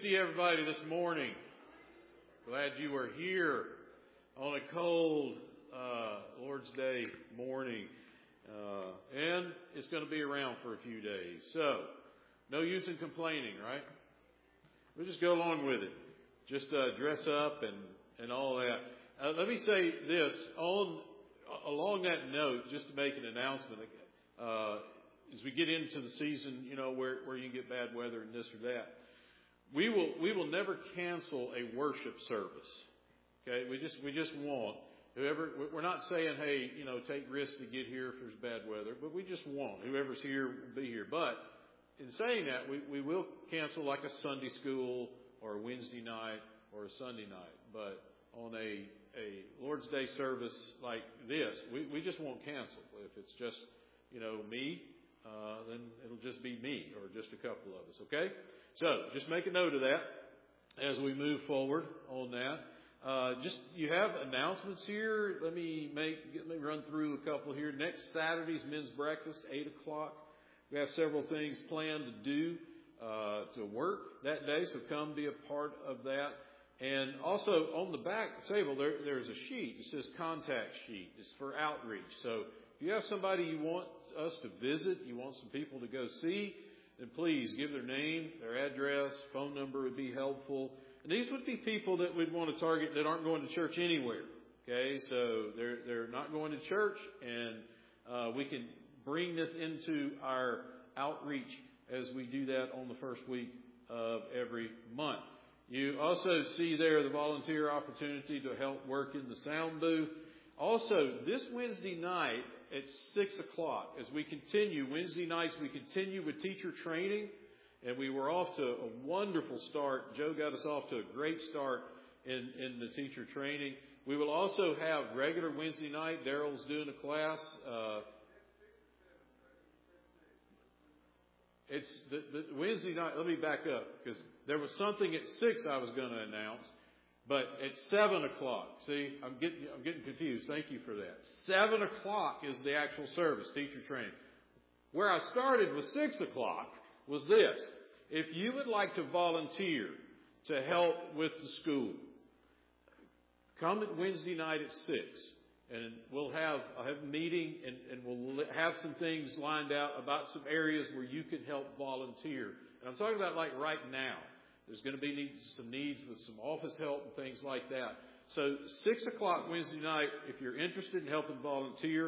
see everybody this morning. Glad you are here on a cold Lord's Day morning. And it's going to be around for a few days. So, no use in complaining, right? We'll just go along with it. Just dress up and all that. Let me say this. Along that note, just to make an announcement, as we get into the season, where you can get bad weather and this or that, we will never cancel a worship service. Okay, we just won't. We're not saying, hey, take risks to get here if there's bad weather, but we just won't. Whoever's here will be here. But in saying that, we will cancel like a Sunday school or a Wednesday night or a Sunday night. But on a Lord's Day service like this, we just won't cancel. If it's just, me, then it'll just be me or just a couple of us, okay? So just make a note of that as we move forward on that. You have announcements here. Let me run through a couple here. Next Saturday's men's breakfast, 8 o'clock. We have several things planned to do to work that day, so come be a part of that. And also on the back table, there's a sheet. It says contact sheet. It's for outreach. So if you have somebody you want us to visit, you want some people to go see, then please give their name, their address, phone number would be helpful. And these would be people that we'd want to target that aren't going to church anywhere. Okay, so they're not going to church, and we can bring this into our outreach as we do that on the first week of every month. You also see there the volunteer opportunity to help work in the sound booth. Also, this Wednesday night at 6 o'clock, as we continue, Wednesday nights we continue with teacher training, and we were off to a wonderful start. Joe got us off to a great start in the teacher training. We will also have regular Wednesday night. Daryl's doing a class. It's the Wednesday night. Let me back up, because there was something at 6 I was going to announce, but at 7 o'clock. See, I'm getting confused. Thank you for that. 7 o'clock is the actual service, teacher training. Where I started with 6 o'clock was this: if you would like to volunteer to help with the school, come at Wednesday night at 6. And I'll have a meeting, and we'll have some things lined out about some areas where you can help volunteer. And I'm talking about like right now. There's going to be some needs with some office help and things like that. So 6 o'clock Wednesday night, if you're interested in helping volunteer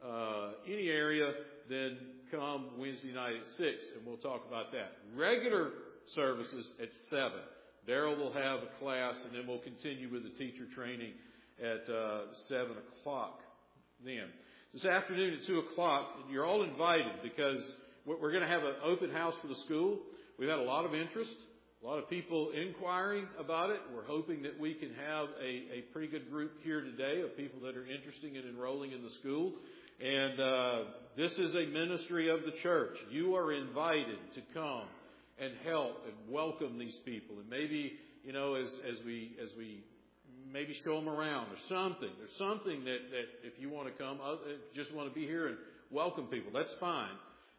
any area, then come Wednesday night at 6, and we'll talk about that. Regular services at 7. Daryl will have a class, and then we'll continue with the teacher training at 7 o'clock then. This afternoon at 2 o'clock, you're all invited, because we're going to have an open house for the school. We've had a lot of interest, a lot of people inquiring about it. We're hoping that we can have a pretty good group here today of people that are interested in enrolling in the school. And this is a ministry of the church. You are invited to come and help and welcome these people. And maybe, as we maybe show them around or something. There's something that if you want to come, just want to be here and welcome people, that's fine.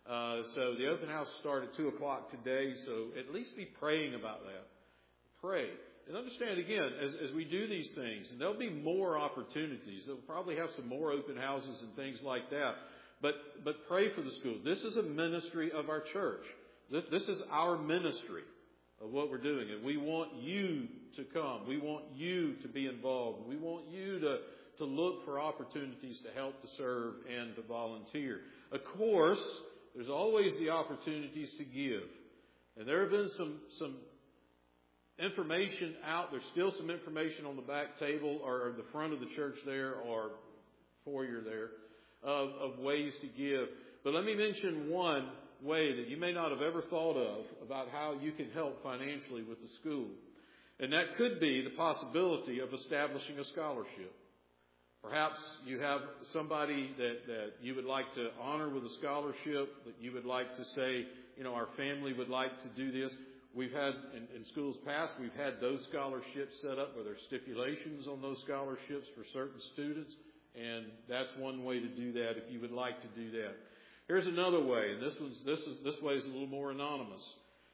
So the open house started at 2 o'clock today, so at least be praying about that. Pray. And understand, again, as we do these things, and there'll be more opportunities. They'll probably have some more open houses and things like that. But pray for the school. This is a ministry of our church. This is our ministry of what we're doing. And we want you to come. We want you to be involved. We want you to look for opportunities to help, to serve, and to volunteer. Of course, there's always the opportunities to give. And there have been some information out. There's still some information on the back table or the front of the church there or foyer there of ways to give. But let me mention one way that you may not have ever thought of about how you can help financially with the school. And that could be the possibility of establishing a scholarship. Perhaps you have somebody that you would like to honor with a scholarship, that you would like to say, our family would like to do this. We've had, in schools past, we've had those scholarships set up where there's stipulations on those scholarships for certain students. And that's one way to do that if you would like to do that. Here's another way, and this way is a little more anonymous.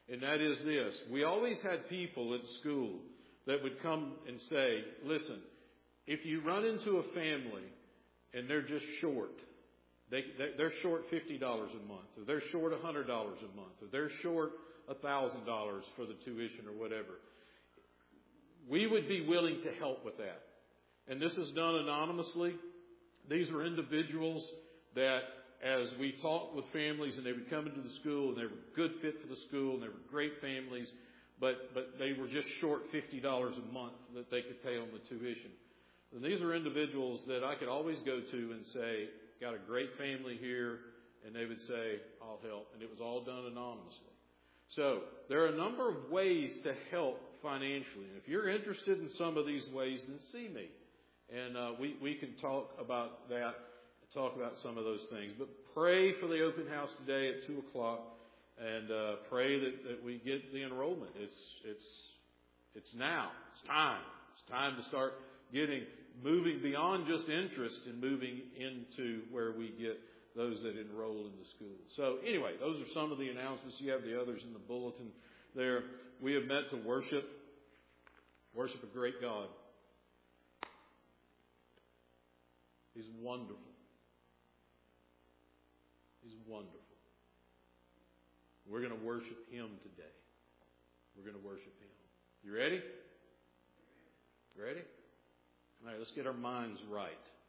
And that is this. We always had people at school that would come and say, listen, if you run into a family and they're just short, they're short $50 a month, or they're short $100 a month, or they're short $1,000 for the tuition or whatever, we would be willing to help with that. And this is done anonymously. These were individuals that, as we talked with families, and they would come into the school, and they were a good fit for the school, and they were great families, but they were just short $50 a month that they could pay on the tuition. And these are individuals that I could always go to and say, got a great family here, and they would say, I'll help. And it was all done anonymously. So there are a number of ways to help financially. And if you're interested in some of these ways, then see me. And we can talk about that, talk about some of those things. But pray for the open house today at 2 o'clock, and pray that we get the enrollment. It's now. It's time. It's time to start moving beyond just interest and moving into where we get those that enroll in the school. So anyway, those are some of the announcements. You have the others in the bulletin there. We have met to worship a great God. He's wonderful. He's wonderful. We're going to worship Him today. We're going to worship Him. You ready? Ready? All right, let's get our minds right.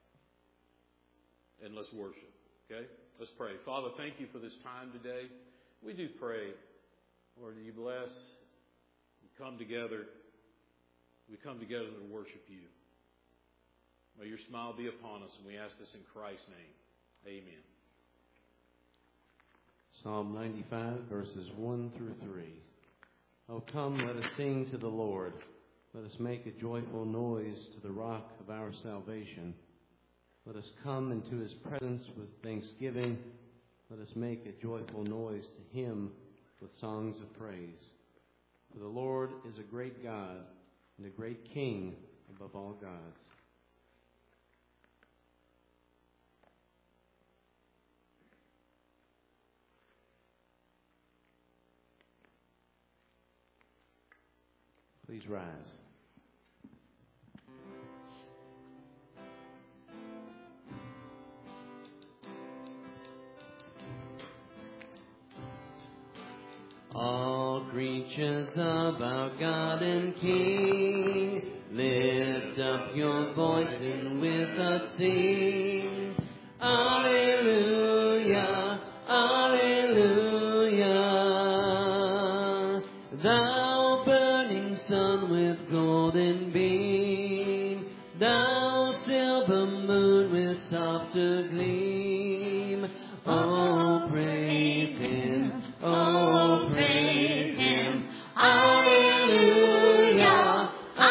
And let's worship. Okay? Let's pray. Father, thank you for this time today. We do pray, Lord, that you bless. We come together. We come together to worship you. May your smile be upon us, and we ask this in Christ's name. Amen. Psalm 95, verses 1 through 3. Oh, come, let us sing to the Lord. Let us make a joyful noise to the rock of our salvation. Let us come into his presence with thanksgiving. Let us make a joyful noise to him with songs of praise. For the Lord is a great God and a great King above all gods. Please rise. All creatures of our God and King, lift up your voice and with us sing. Alleluia, alleluia. Thou burning sun with golden beam, thou silver moon with softer gleam. Oh, praise him, oh, praise him. Alleluia,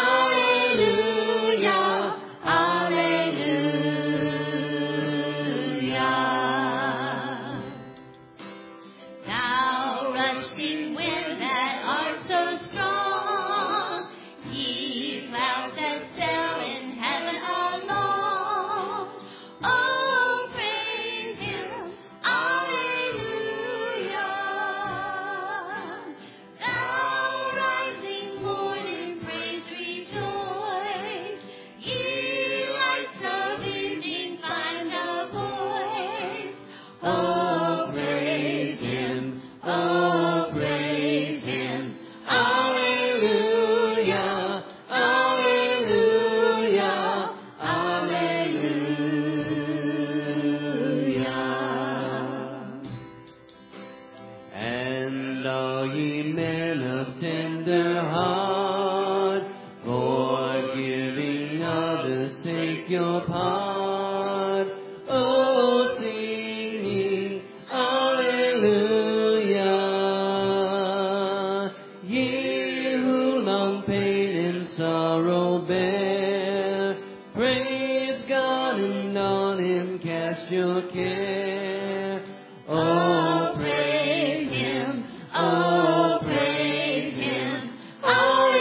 alleluia, alleluia. Thou rushing wind that art so strong, ye clouds that sail in heaven along. Oh, praise him, alleluia. Thou rising morning, praise rejoice. Ye lights of evening, find a voice. Oh, praise him, oh, praise him. Alleluia, alleluia, alleluia. And all ye men of tender heart, forgiving others, take your part. Oh, sing ye, alleluia. Ye who long pain and sorrow bear, praise God and on him cast your care. Oh, praise him, oh, praise him. Alleluia.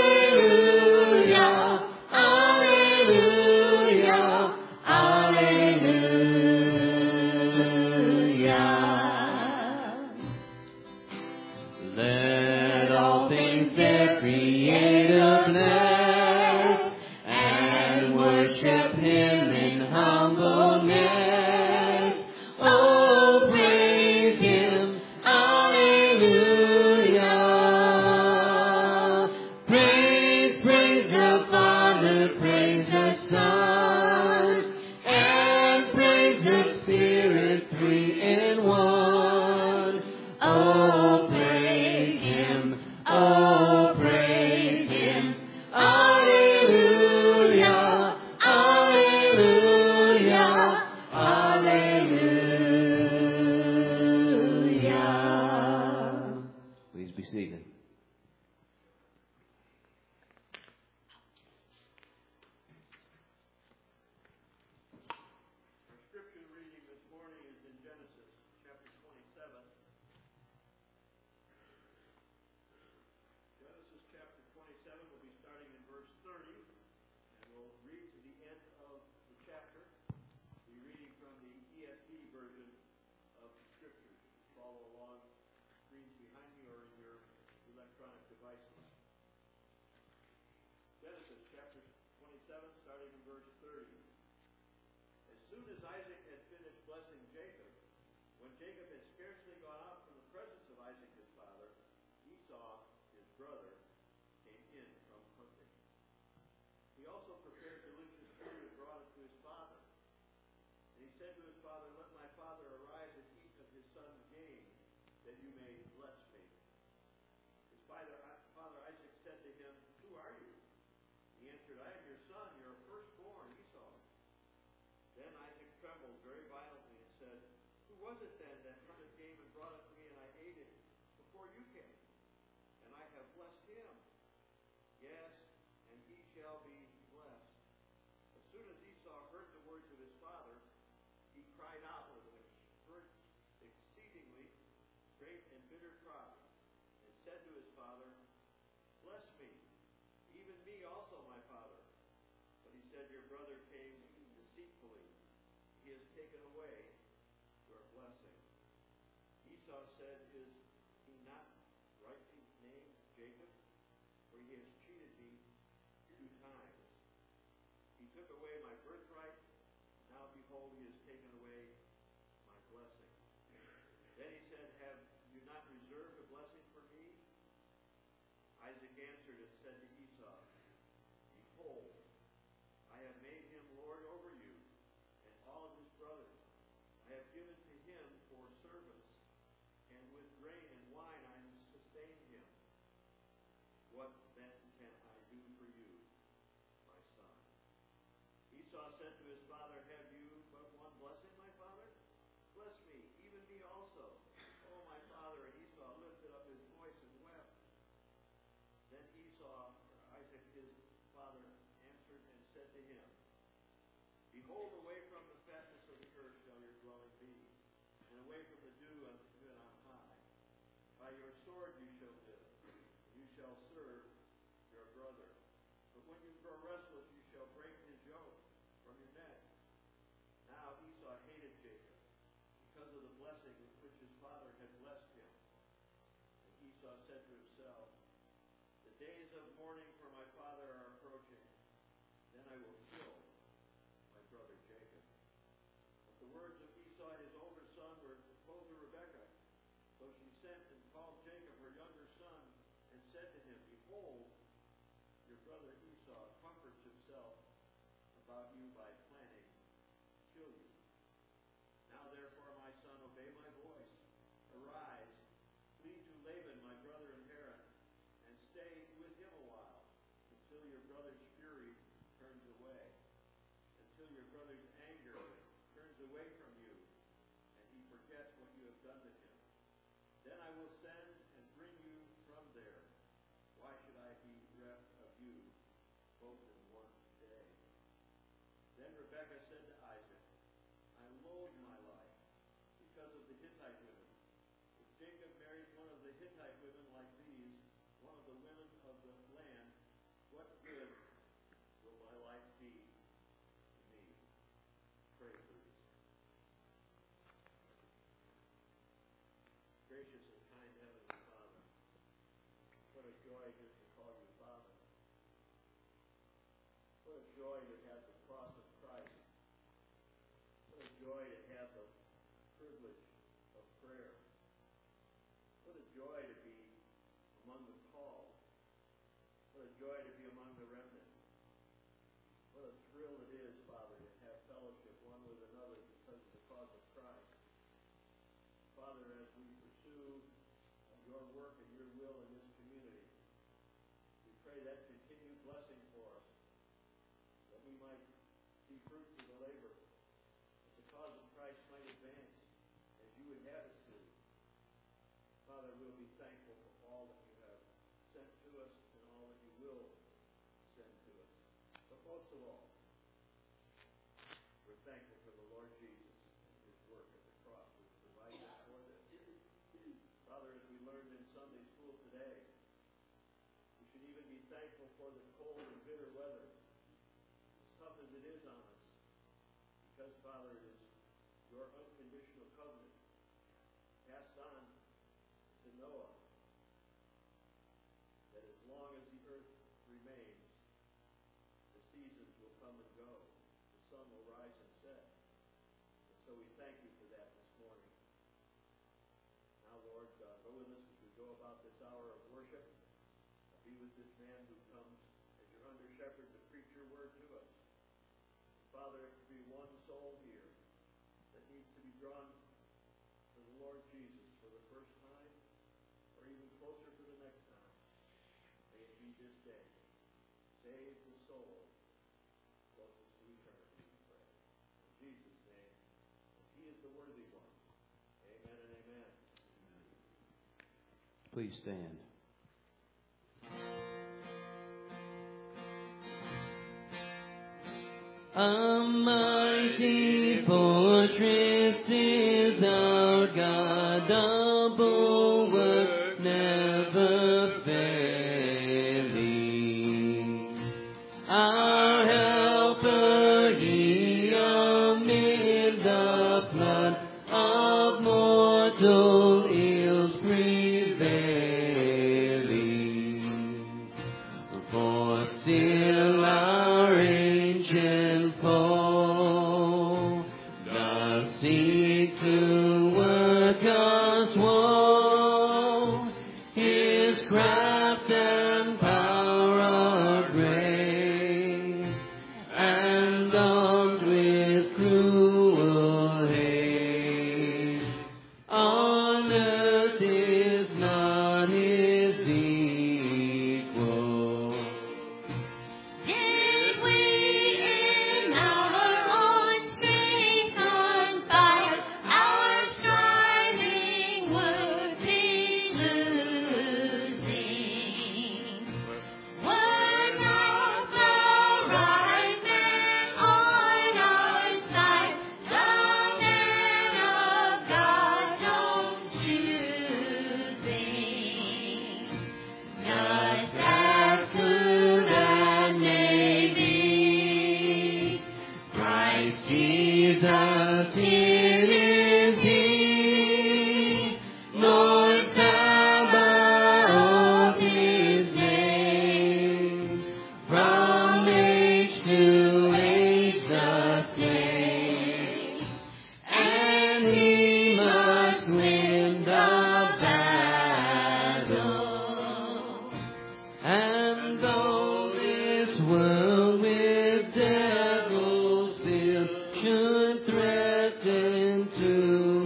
7, starting in verse 30. As soon as Isaac had finished blessing Jacob, when Jacob had scarcely gone out from the presence of Isaac his father, Esau, his brother, came in from hunting. He also prepared delicious food and brought it to his father. And he said to his father, "Let my father arise and eat of his son's game, that you may bless me." His father Isaac said to him, "Who are you?" He answered, "I am your son, your firstborn, Esau." Then Isaac trembled very violently and said, "Who was it then that hunted game and brought it to me, and I ate it before you came? And I have blessed him. Yes, and he shall be blessed." As soon as Esau heard the words of his father, he cried out with an exceedingly great and bitter cry, and said to his father, "Bless me, even me also, my father." But he said, "Your brother came deceitfully. He has taken away your blessing." Esau said, "Is he not rightly named Jacob? For he has cheated me 2 times. He took away my birthright. Now behold, he has taken away my blessing." Then he said, "Have you not reserved a blessing for me?" Isaac answered and said to Esau, "Behold, I have made him lord over you and all of his brothers. I have given to him for servants, and with grain and wine I have sustained him. What then can I do for you, my son?" Esau said to his father, "Have you but one blessing, my father? Bless me, even me also." "Oh, my father." And Esau lifted up his voice and wept. Then Isaac his father, answered and said to him, "Behold, away from the fatness of the earth shall your dwelling be, and away from the dew of the good on high. By your sword you shall live, and you shall serve your brother. But when you grow restless, you shall break his yoke from your neck." Now Esau hated Jacob because of the blessing with which his father had blessed him. And Esau said to himself, "The days of mourning for my father are approaching. Then I will kill my brother Jacob." But the words of Esau, his older son, were told to Rebekah. So she sent and called Jacob, her younger son, and said to him, "Behold, your brother Esau comforts himself about you by planning to kill you. Now therefore, my son, obey my voice. Arise, flee to Laban, my brother in Haran, and stay with him a while, until your brother's fury turns away, until your brother's anger turns away from you, and he forgets what you have done to him. Then I will send and bring you from there. Why should I be reft of you both in one day?" Then Rebekah said to Isaac, "I loathe my life because of the Hittite women. If Jacob marries one of the Hittite women like these, one of the women of the land, what good will my life be to me?" Pray, please. Gracious and kind Heavenly Father, what a joy just to call you Father. What a joy to have the cross of Christ. What a joy to have the privilege of prayer. What a joy to be among the called. What a joy to be among the remnant. What a thrill it is, Father, to have fellowship one with another because of the cause of Christ. Father, as we pursue your work and your will in this community, we pray that continued blessing for us, that we might see fruit for the labor, that the cause of Christ might advance as you would have it to. Father, we'll be thankful for all that you have sent to us and all that you will send to us. But most of all, we're thankful for the Lord Jesus and his work at the cross, which provides us for this. Father, as we learned in Sunday school today, we should even be thankful for the cold and bitter weather, as tough as it is on us, because, Father, it is your unconditional covenant passed on to Noah, that as long as the earth remains, the seasons will come and go. The sun will rise and set. And so we thank you for that this morning. Now, Lord, go with us as we go about this hour of worship. Be with this man who comes as your under shepherd to preach your word to us. Father, it could be one soul here that needs to be drawn to the Lord Jesus for the first time, or even closer for the next time. May it be this day. Save the soul closest to eternity, we pray. In Jesus' name, he is the worthy one. Amen and amen. Please stand. A mighty fortress is our God, the bulwark never failing. Our helper, he amid the flood of mortal ills prevailing. For still our ancient foe does seek to work us woe. His craft and power are great, and armed with cruel hate. On earth is not his equal. Did we in our own strength confide, our striving would be losing. Were not the right men on our side, the men of God's own choosing. Just as good and may be, Christ Jesus, it is He. Lord Sabaoth His name, from age to age the same, and He must win the battle. And though this world with devils filled should threaten to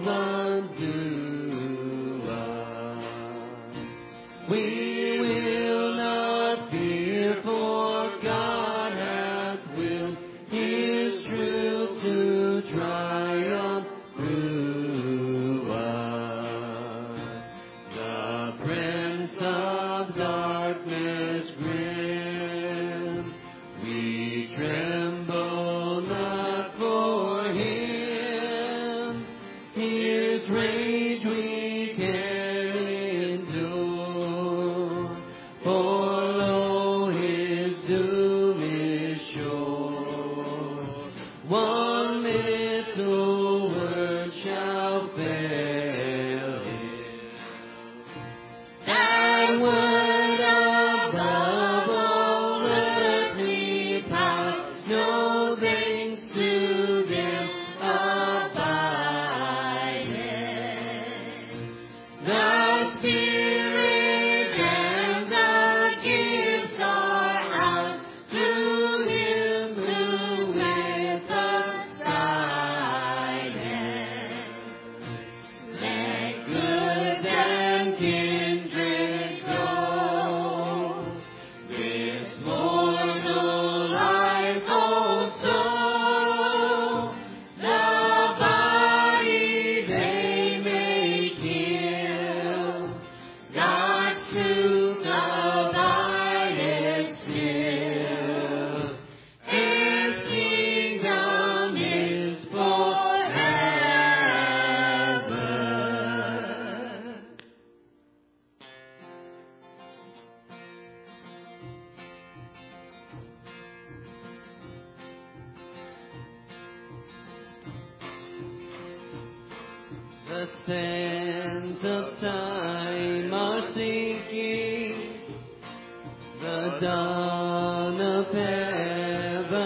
undo us, we will not fear, for God hath willed His truth to triumph through us. The Prince of Darkness grim, we tremble not for Him. His rage we can endure, for lo, His doom is sure. One little word shall fail Him. That word above all earthly powers, no thanks to them abideth. The Spirit and the gifts are ours through Him who with us guideth. Let goods and kindred grow, this mortal life also. The body they may kill, God's truth abideth still. His kingdom is forever. The sands of time are sinking, the dawn of heaven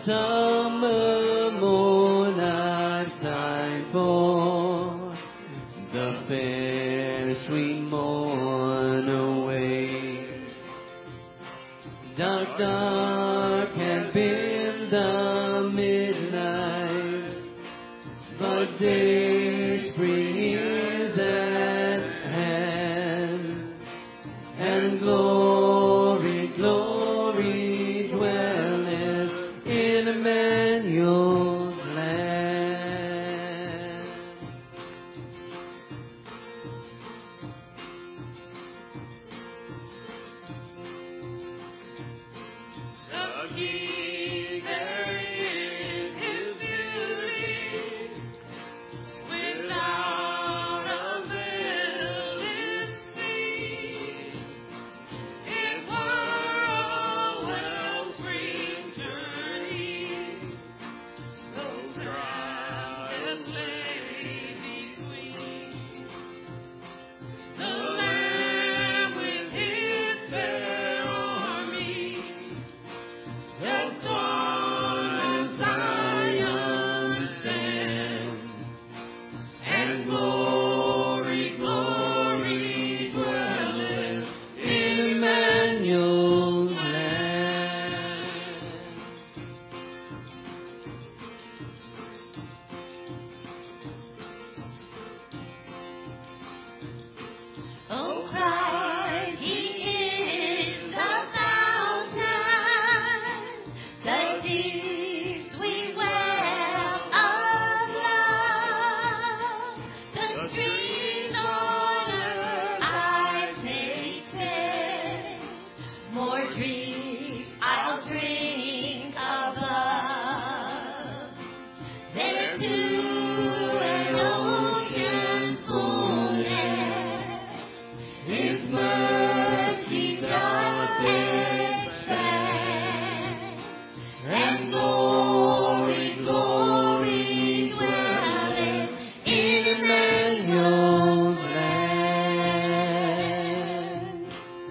summer morn I sigh for the fair sweet morn away. Dark, dark has been the midnight, but day spring is at hand, and glory, glory dwelleth in Emmanuel's land. The King therein His beauty, without a veil is seen. It were a well-spring journey, though trials lay between. The Lamb with His fair army has on Zion stand, and glory, glory dwelleth in Emmanuel's land. Oh, Christ, He is the fountain, the deep, sweet well of love. The streams on earth I've tasted, more drinks I'll drink above. There too an ocean fullness, His mercy doth expand, and glory, glory dwelleth in Emmanuel's land.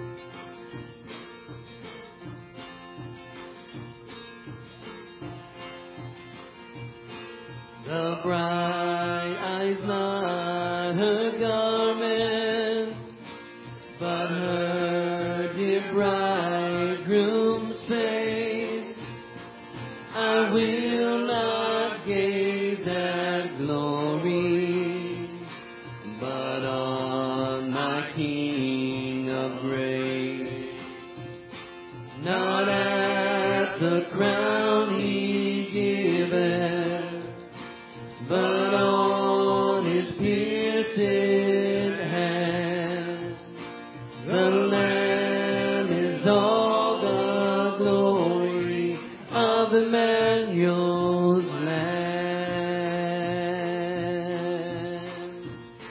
The bride eyes not her garment, but her dear bridegroom's face. I will not gaze at glory, but on my King of grace. Not at the crown He giveth, but on His pierced hand. The Lamb is all the glory of Emmanuel's land.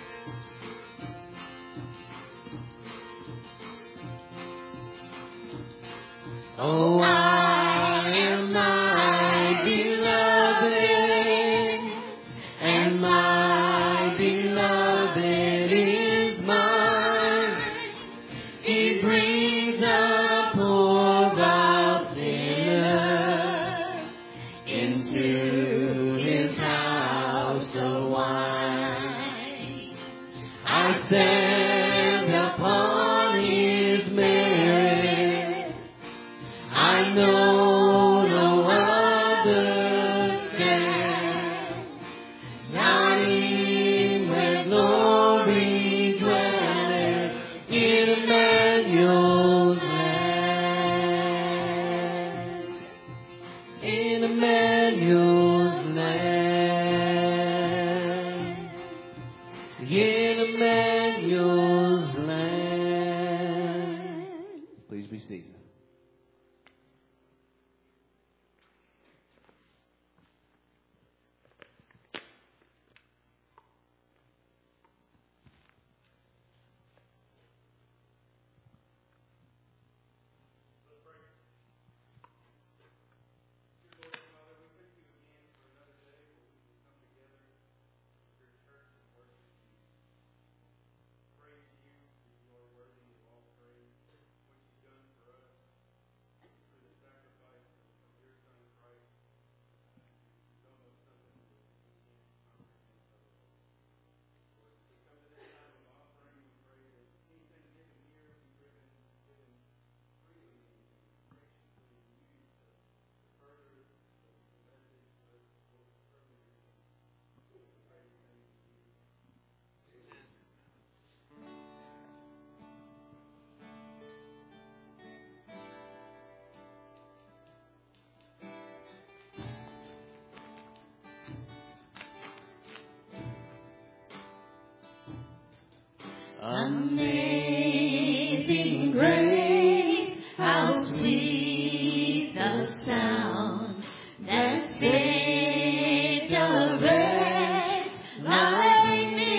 Oh, I am my beloved, and my beloved is mine. He brings a poor thou sinner into His house of wine. I stand upon His merit, I know no other stand. Not even where glory dwelleth in Emmanuel's land. In Emmanuel's land. In Emmanuel's land. Please be seated. Praise you, you are worthy of all praise. What you've done for us. Amazing grace, how sweet the sound that saved a wretch like me.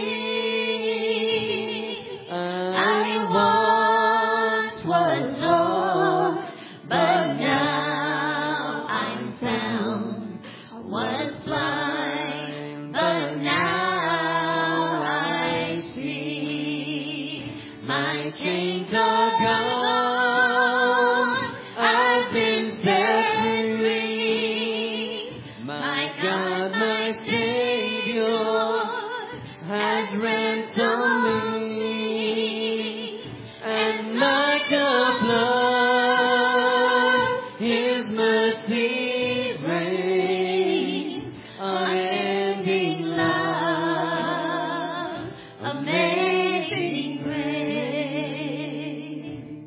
I once was lost, but now I'm found. Was blind, but now I see. My chains are gone. I've been set free. My God, my Savior has ransomed me. And like a flood, His mercy reigns. Unending love, amazing grace.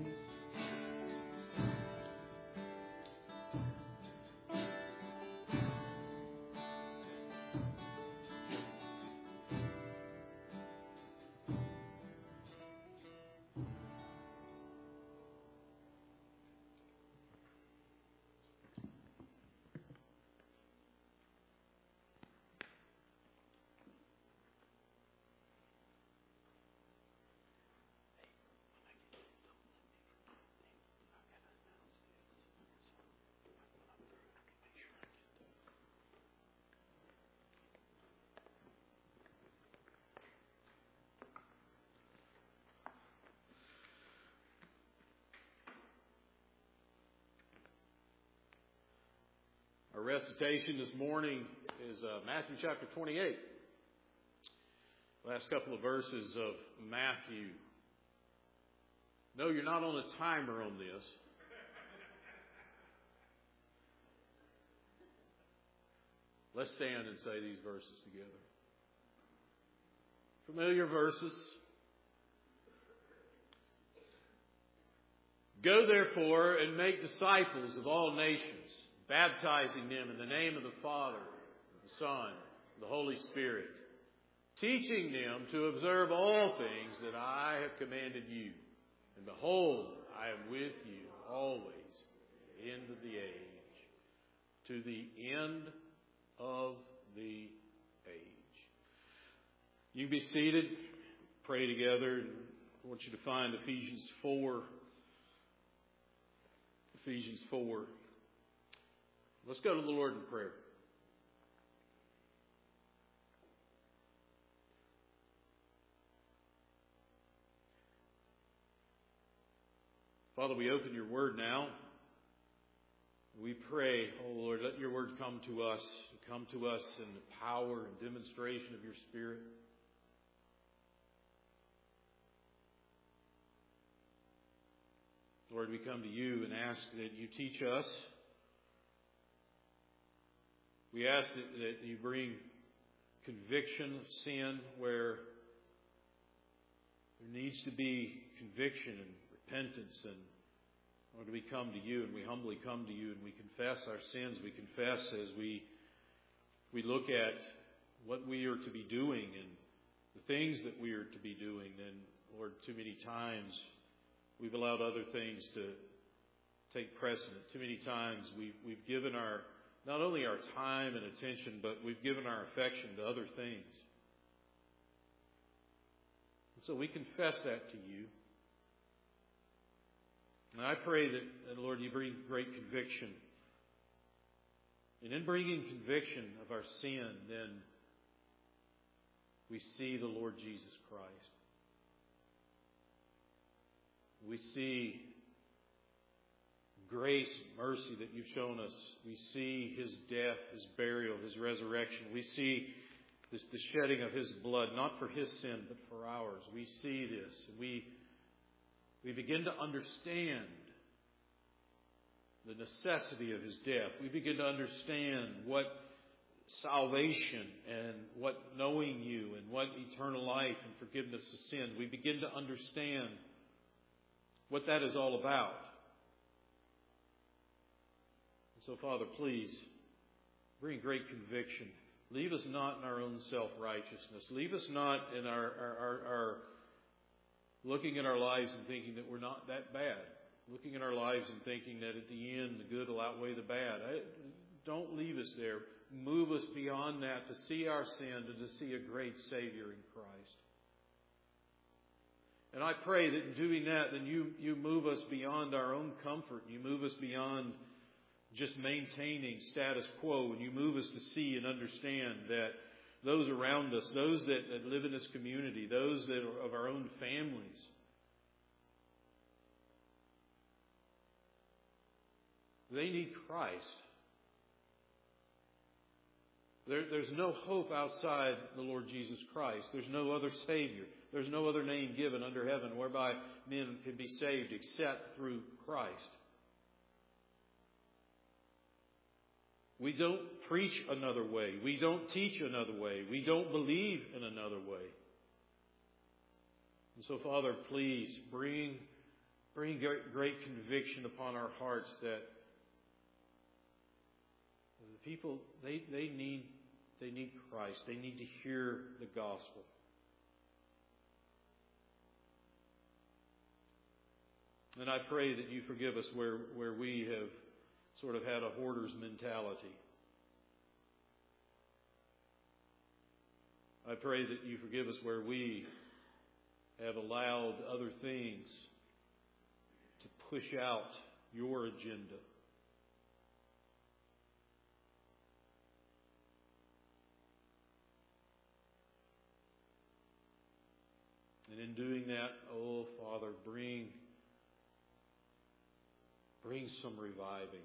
Our recitation this morning is Matthew chapter 28. Last couple of verses of Matthew. No, you're not on a timer on this. Let's stand and say these verses together. Familiar verses. Go therefore and make disciples of all nations, baptizing them in the name of the Father, the Son, and the Holy Spirit, teaching them to observe all things that I have commanded you. And behold, I am with you always to the end of the age. To the end of the age. You can be seated, pray together. I want you to find Ephesians 4. Ephesians 4. Let's go to the Lord in prayer. Father, we open your word now. We pray, oh Lord, let your word come to us in the power and demonstration of your Spirit. Lord, we come to you and ask that you teach us. We ask that you bring conviction of sin where there needs to be conviction and repentance. And Lord, we come to you and we humbly come to you and we confess our sins. We confess as we look at what we are to be doing and the things that we are to be doing. And Lord, too many times we've allowed other things to take precedent. Too many times we've given not only our time and attention, but we've given our affection to other things. And so we confess that to you. And I pray that, Lord, you bring great conviction. And in bringing conviction of our sin, then we see the Lord Jesus Christ. We see grace and mercy that you've shown us. We see his death, his burial, his resurrection. We see the shedding of his blood, not for his sin, but for ours. We see this. And we begin to understand the necessity of his death. We begin to understand what salvation and what knowing you and what eternal life and forgiveness of sin. We begin to understand what that is all about. And so, Father, please bring great conviction. Leave us not in our own self-righteousness. Leave us not in our looking at our lives and thinking that we're not that bad. Looking at our lives and thinking that at the end the good will outweigh the bad. Don't leave us there. Move us beyond that to see our sin and to see a great Savior in Christ. And I pray that in doing that, then you move us beyond our own comfort. You move us beyond just maintaining status quo. And you move us to see and understand that those around us, those that live in this community, those that are of our own families, they need Christ. There's no hope outside the Lord Jesus Christ. There's no other Savior. There's no other name given under heaven whereby men can be saved except through Christ. We don't preach another way. We don't teach another way. We don't believe in another way. And so, Father, please bring great conviction upon our hearts that the people, they need Christ. They need to hear the gospel. And I pray that you forgive us where we have sort of had a hoarder's mentality. I pray that you forgive us where we have allowed other things to push out your agenda. And in doing that, oh Father, bring some reviving.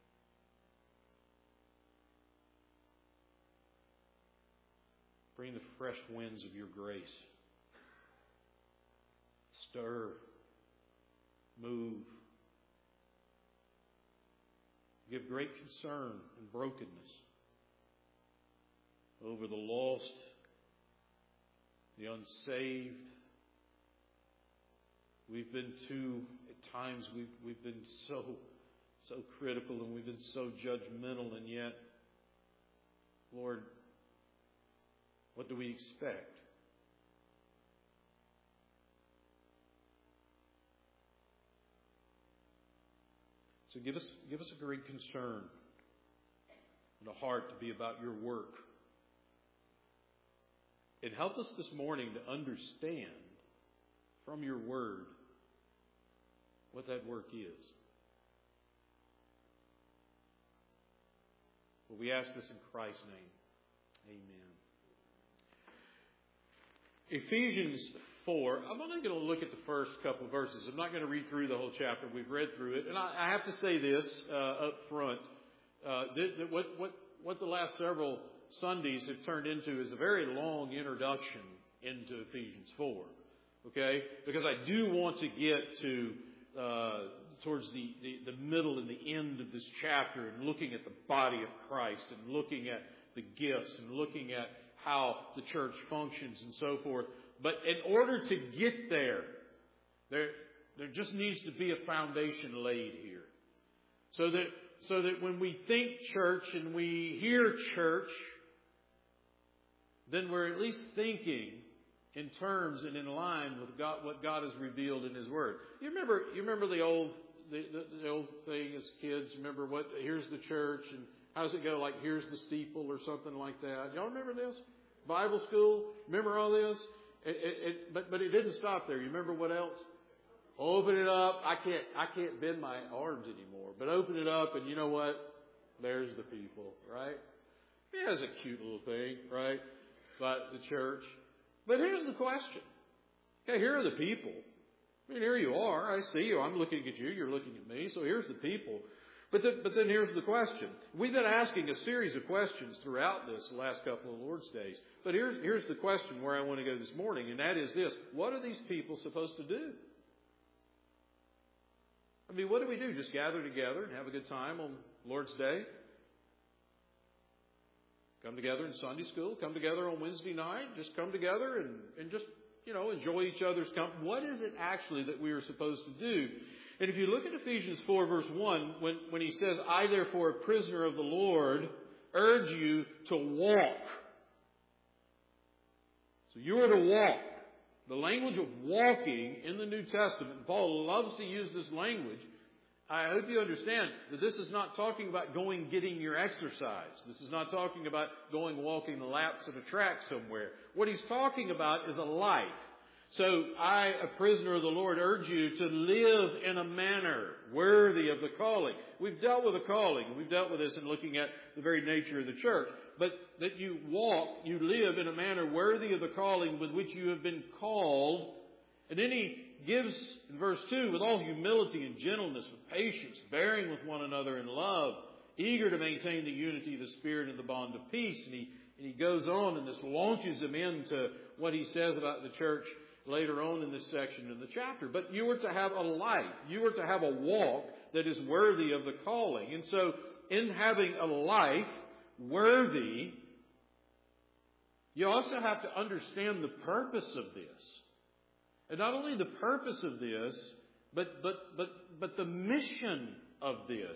Bring the fresh winds of your grace. Stir, move. Give great concern and brokenness over the lost, the unsaved. We've been at times we've been so critical and we've been so judgmental, and yet, Lord, what do we expect? So give us a great concern and a heart to be about your work. And help us this morning to understand from your word what that work is. Well, we ask this in Christ's name. Amen. Ephesians 4. I'm only going to look at the first couple of verses. I'm not going to read through the whole chapter. We've read through it. And I have to say this up front. What the last several Sundays have turned into is a very long introduction into Ephesians 4. Okay? Because I do want to get to towards the middle and the end of this chapter and looking at the body of Christ and looking at the gifts and looking at how the church functions and so forth. But in order to get there just needs to be a foundation laid here. So that when we think church and we hear church, then we're at least thinking in terms and in line with God, what God has revealed in His Word. You remember the old thing as kids? Remember here's the church, and how does it go? Like, here's the steeple or something like that. Y'all remember this? Bible school? Remember all this? But it didn't stop there. You remember what else? Open it up. I can't bend my arms anymore. But open it up, and you know what? There's the people, right? It has a cute little thing, right? But the church. But here's the question. Okay, here are the people. I mean, here you are. I see you. I'm looking at you. You're looking at me. So here's the people. But then here's the question. We've been asking a series of questions throughout this last couple of Lord's Days. But here's the question where I want to go this morning, and that is this. What are these people supposed to do? I mean, what do we do? Just gather together and have a good time on Lord's Day? Come together in Sunday school? Come together on Wednesday night? Just come together and just, enjoy each other's company? What is it actually that we are supposed to do? And if you look at Ephesians 4 verse 1, when he says, I therefore, a prisoner of the Lord, urge you to walk. So you are to walk. The language of walking in the New Testament, and Paul loves to use this language. I hope you understand that this is not talking about going getting your exercise. This is not talking about going walking the laps of a track somewhere. What he's talking about is a life. So I, a prisoner of the Lord, urge you to live in a manner worthy of the calling. We've dealt with the calling. We've dealt with this in looking at the very nature of the church. But that you live in a manner worthy of the calling with which you have been called. And then he gives, in verse 2, with all humility and gentleness and patience, bearing with one another in love, eager to maintain the unity of the Spirit and the bond of peace. And he goes on, and this launches him into what he says about the church later on in this section in the chapter. But you are to have a life. You are to have a walk that is worthy of the calling. And so, in having a life worthy, you also have to understand the purpose of this. And not only the purpose of this, but the mission of this.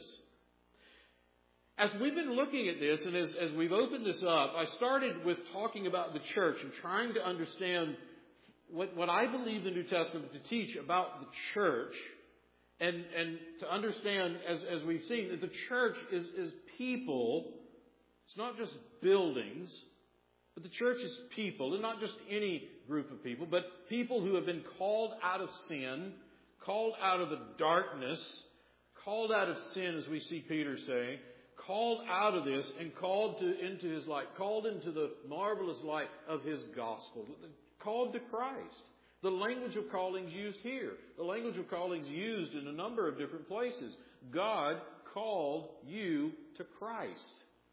As we've been looking at this, and as we've opened this up, I started with talking about the church and trying to understand what I believe the New Testament to teach about the church, and to understand, as we've seen, that the church is people. It's not just buildings, but the church is people, and not just any group of people, but people who have been called out of sin, called out of the darkness, called out of sin, as we see Peter saying, called out of this and called into His light, called into the marvelous light of His gospel, called to Christ. The language of callings used here, the language of callings used in a number of different places. God called you to Christ.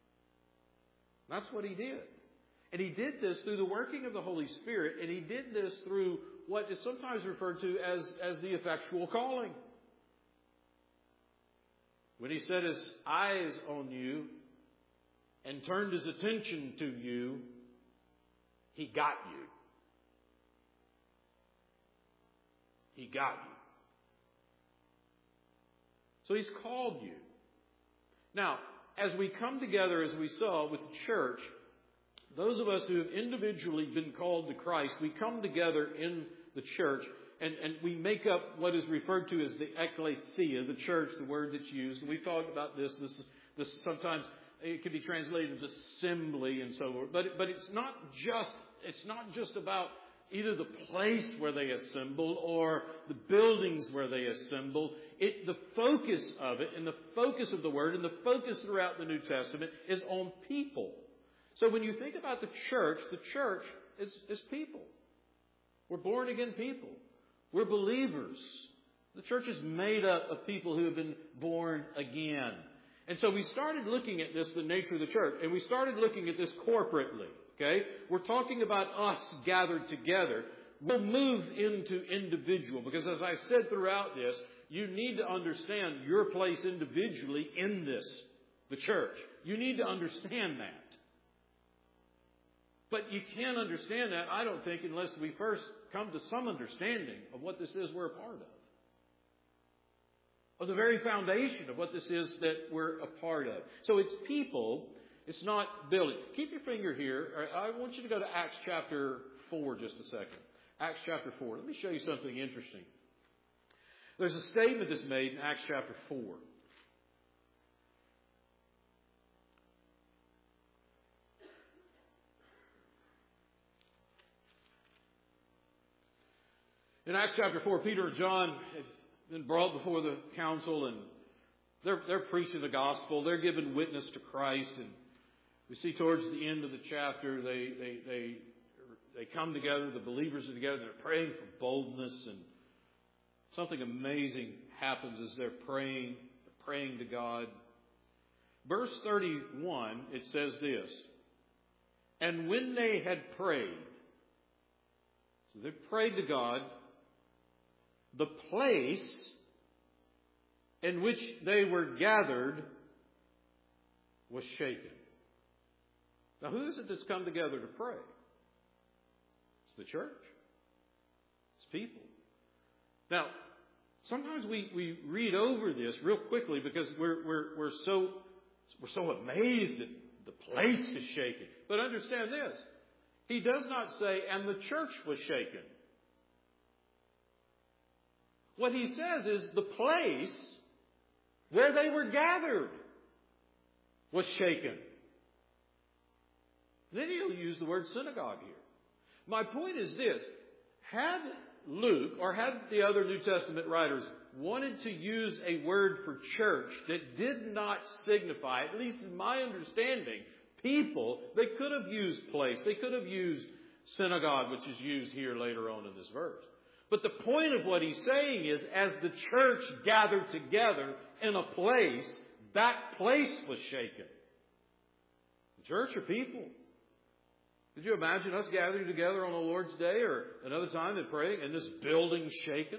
That's what He did. And He did this through the working of the Holy Spirit, and He did this through what is sometimes referred to as the effectual calling. When He set His eyes on you and turned His attention to you, He got you. He got you. So He's called you. Now, as we come together, as we saw with the church, those of us who have individually been called to Christ, we come together in the church and we make up what is referred to as the ecclesia, the church, the word that's used. And we've talked about this. This sometimes it can be translated as assembly and so forth. But it's not just about either the place where they assemble or the buildings where they assemble. The focus of it and the focus of the Word and the focus throughout the New Testament is on people. So when you think about the church is people. We're born again people. We're believers. The church is made up of people who have been born again. And so we started looking at this, the nature of the church, and we started looking at this corporately. Okay? We're talking about us gathered together. We'll move into individual, because as I said throughout this, you need to understand your place individually in this, the church. You need to understand that. But you can't understand that, I don't think, unless we first come to some understanding of what this is we're a part of the very foundation of what this is that we're a part of. So it's people. It's not building. Keep your finger here. I want you to go to Acts chapter 4 just a second. Acts chapter 4. Let me show you something interesting. There's a statement that's made in Acts chapter 4. In Acts chapter 4, Peter and John have been brought before the council, and they're preaching the gospel. They're giving witness to Christ, and we see towards the end of the chapter, they come together, the believers are together, they're praying for boldness, and something amazing happens as they're praying to God. Verse 31, it says this, and when they had prayed, so they prayed to God, the place in which they were gathered was shaken. Now, who is it that's come together to pray? It's the church. It's people. Now, sometimes we read over this real quickly because we're so amazed that the place is shaken. But understand this. He does not say, and the church was shaken. What he says is the place where they were gathered was shaken. Then he'll use the word synagogue here. My point is this. Had Luke, or had the other New Testament writers, wanted to use a word for church that did not signify, at least in my understanding, people, they could have used place. They could have used synagogue, which is used here later on in this verse. But the point of what he's saying is, as the church gathered together in a place, that place was shaken. The church are people. Could you imagine us gathering together on the Lord's Day or another time and praying and this building shaken?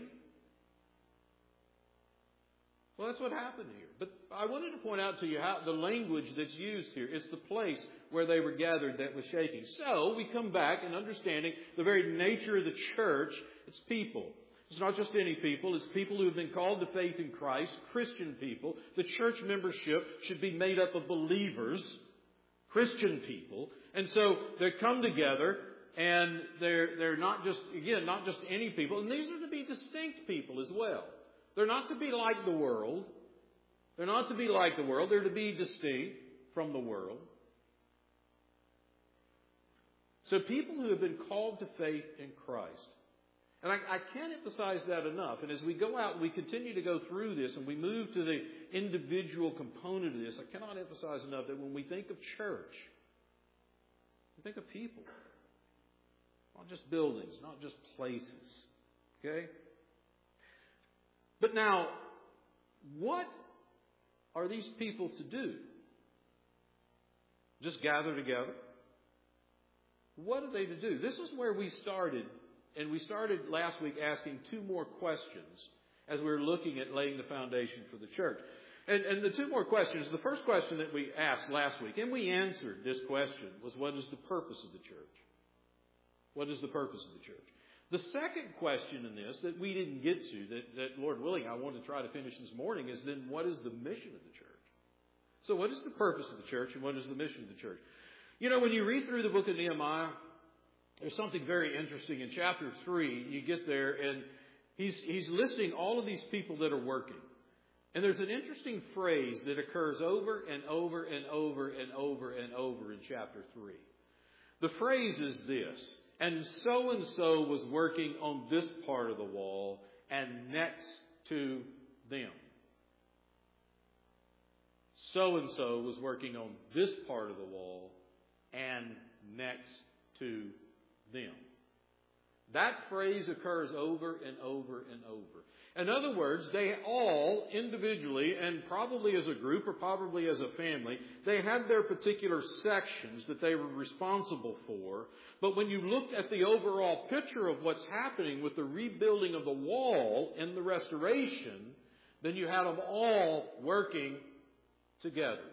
Well, that's what happened here. But I wanted to point out to you how the language that's used here. It's the place where they were gathered that was shaking. So we come back and understanding the very nature of the church. It's people. It's not just any people. It's people who have been called to faith in Christ, Christian people. The church membership should be made up of believers, Christian people. And so they come together, and they're not just any people. And these are to be distinct people as well. They're not to be like the world. They're not to be like the world. They're to be distinct from the world. So people who have been called to faith in Christ. And I can't emphasize that enough. And as we go out and we continue to go through this and we move to the individual component of this, I cannot emphasize enough that when we think of church, we think of people. Not just buildings, not just places. Okay? But now, what are these people to do? Just gather together? What are they to do? This is where we started. And we started last week asking two more questions as we were looking at laying the foundation for the church. And the two more questions, the first question that we asked last week, and we answered this question, was what is the purpose of the church? What is the purpose of the church? The second question in this that we didn't get to, that Lord willing I want to try to finish this morning, is then what is the mission of the church? So what is the purpose of the church and what is the mission of the church? You know, when you read through the book of Nehemiah, there's something very interesting. In chapter 3, you get there and he's listing all of these people that are working. And there's an interesting phrase that occurs over and over and over and over and over in chapter 3. The phrase is this: and so was working on this part of the wall and next to them. So and so was working on this part of the wall and next to them. That phrase occurs over and over and over. In other words, they all individually and probably as a group or probably as a family, they had their particular sections that they were responsible for. But when you look at the overall picture of what's happening with the rebuilding of the wall and the restoration, then you had them all working together.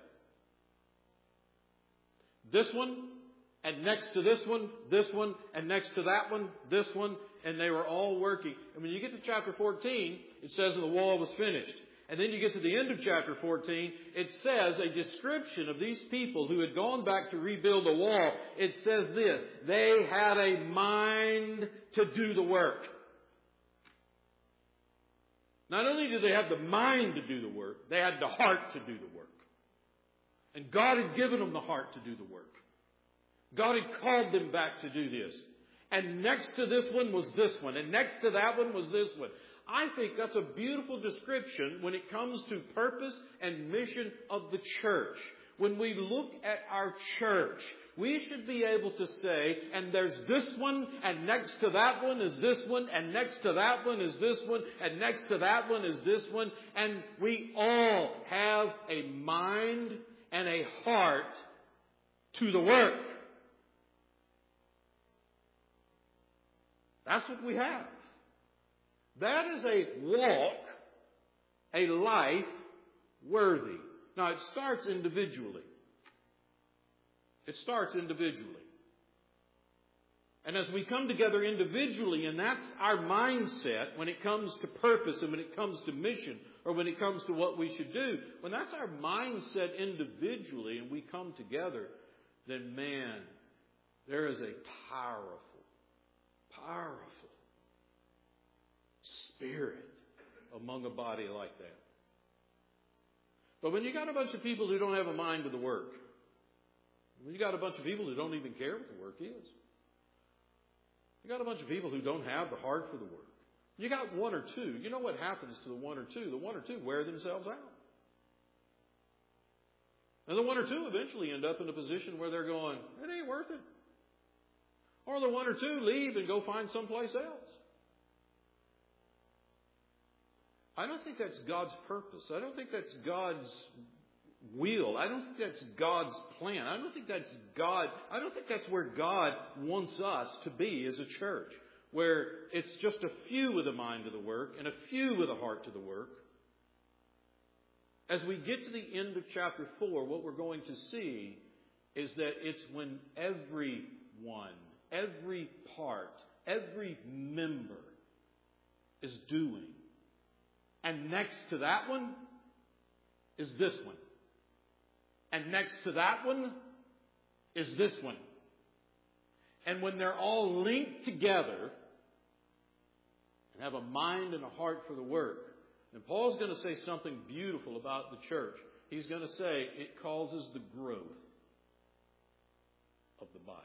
This one, and next to this one, and next to that one, this one, and they were all working. And when you get to chapter 14, it says the wall was finished. And then you get to the end of chapter 14, it says a description of these people who had gone back to rebuild the wall. It says this: they had a mind to do the work. Not only did they have the mind to do the work, they had the heart to do the work. And God had given them the heart to do the work. God had called them back to do this. And next to this one was this one. And next to that one was this one. I think that's a beautiful description when it comes to purpose and mission of the church. When we look at our church, we should be able to say, and there's this one, and next to that one is this one, and next to that one is this one, and next to that one is this one. And we all have a mind and a heart to the work. That's what we have. That is a walk, a life worthy. Now, it starts individually. It starts individually. And as we come together individually, and that's our mindset when it comes to purpose and when it comes to mission or when it comes to what we should do, when that's our mindset individually and we come together, then man, there is a powerful spirit among a body like that. But when you got a bunch of people who don't have a mind to the work, when you got a bunch of people who don't even care what the work is, you got a bunch of people who don't have the heart for the work, you got one or two. You know what happens to the one or two? The one or two wear themselves out. And the one or two eventually end up in a position where they're going, it ain't worth it. Or the one or two leave and go find someplace else. I don't think that's God's purpose. I don't think that's God's will. I don't think that's God's plan. I don't think that's where God wants us to be as a church, where it's just a few with a mind to the work and a few with a heart to the work. As we get to the end of chapter 4, what we're going to see is that it's when everyone, every part, every member is doing. And next to that one is this one. And next to that one is this one. And when they're all linked together and have a mind and a heart for the work, and Paul's going to say something beautiful about the church. He's going to say it causes the growth of the body.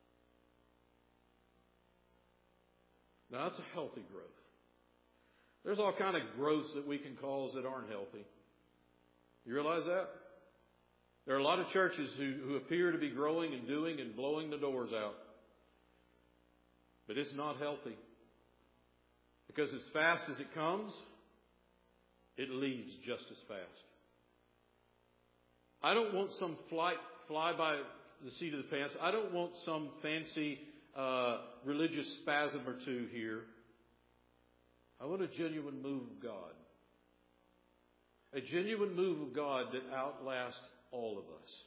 Now that's a healthy growth. There's all kind of growths that we can cause that aren't healthy. You realize that? There are a lot of churches who appear to be growing and doing and blowing the doors out. But it's not healthy. Because as fast as it comes, it leaves just as fast. I don't want some fly by the seat of the pants. I don't want some fancy religious spasm or two here. I want a genuine move of God. A genuine move of God that outlasts all of us.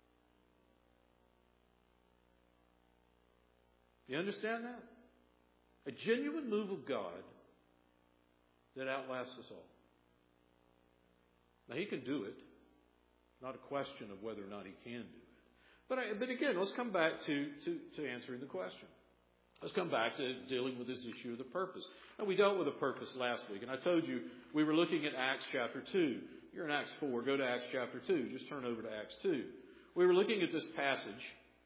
You understand that? A genuine move of God that outlasts us all. Now, He can do it. Not a question of whether or not He can do it. But again, let's come back to answering the question. Let's come back to dealing with this issue of the purpose. Now, we dealt with the purpose last week, and I told you we were looking at Acts chapter 2. You're in Acts 4. Go to Acts chapter 2. Just turn over to Acts 2. We were looking at this passage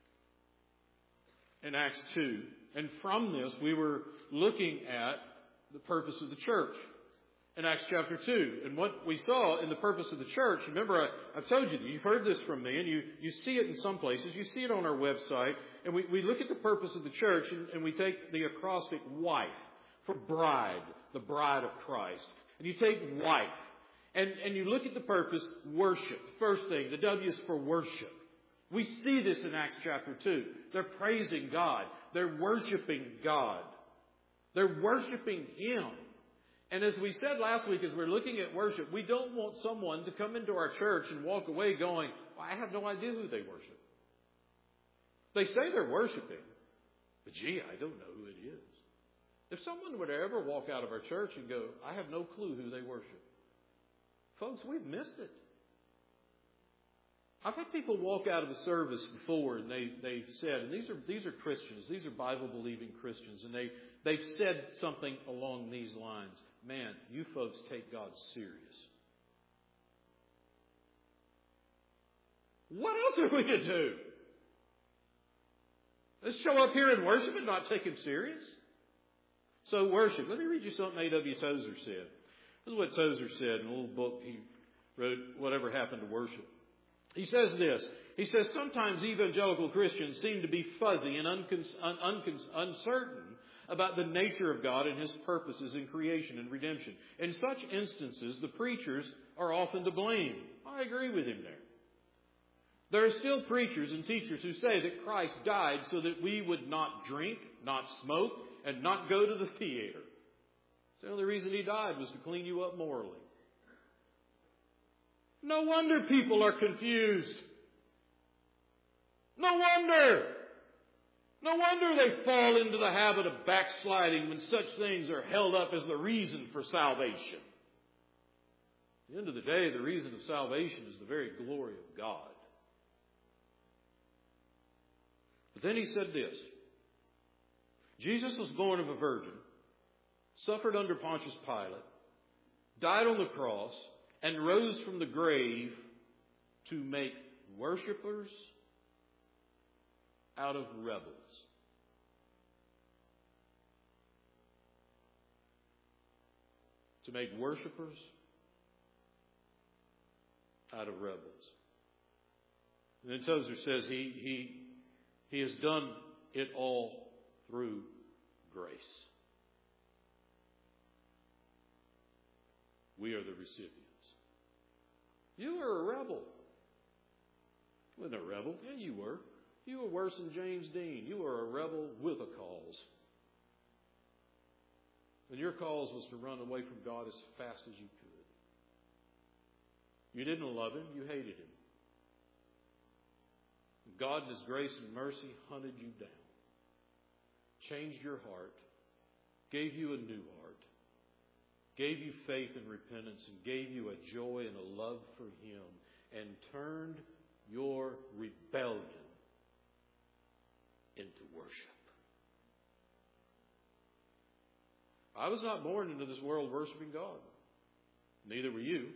in Acts 2, and from this we were looking at the purpose of the church in Acts chapter 2. And what we saw in the purpose of the church, remember I've told you, you've heard this from me, and you see it in some places. You see it on our website. And we look at the purpose of the church, and we take the acrostic wife for bride, the bride of Christ. And you take wife, and you look at the purpose, worship. First thing, the W is for worship. We see this in Acts chapter 2. They're praising God. They're worshiping God. They're worshiping Him. And as we said last week, as we're looking at worship, we don't want someone to come into our church and walk away going, well, I have no idea who they worship. They say they're worshiping, but gee, I don't know who it is. If someone would ever walk out of our church and go, I have no clue who they worship, folks, we've missed it. I've had people walk out of the service before, and they've said, and these are Christians, these are Bible-believing Christians, and they've said something along these lines. Man, you folks take God serious. What else are we to do? Let's show up here and worship and not take Him serious. So worship. Let me read you something A.W. Tozer said. This is what Tozer said in a little book he wrote, Whatever Happened to Worship. He says this. He says, sometimes evangelical Christians seem to be fuzzy and uncertain about the nature of God and His purposes in creation and redemption. In such instances, the preachers are often to blame. I agree with him there. There are still preachers and teachers who say that Christ died so that we would not drink, not smoke, and not go to the theater. The only reason He died was to clean you up morally. No wonder people are confused. No wonder. No wonder they fall into the habit of backsliding when such things are held up as the reason for salvation. At the end of the day, the reason of salvation is the very glory of God. But then he said this. Jesus was born of a virgin, suffered under Pontius Pilate, died on the cross, and rose from the grave to make worshipers out of rebels. To make worshipers out of rebels. And then Tozer says he has done it all through grace. We are the recipients. You were a rebel. You weren't a rebel. Yeah, you were. You were worse than James Dean. You were a rebel with a cause. And your cause was to run away from God as fast as you could. You didn't love Him. You hated Him. God in His grace and mercy hunted you down. Changed your heart. Gave you a new heart. Gave you faith and repentance. And gave you a joy and a love for Him. And turned your rebellion into worship. I was not born into this world worshiping God. Neither were you.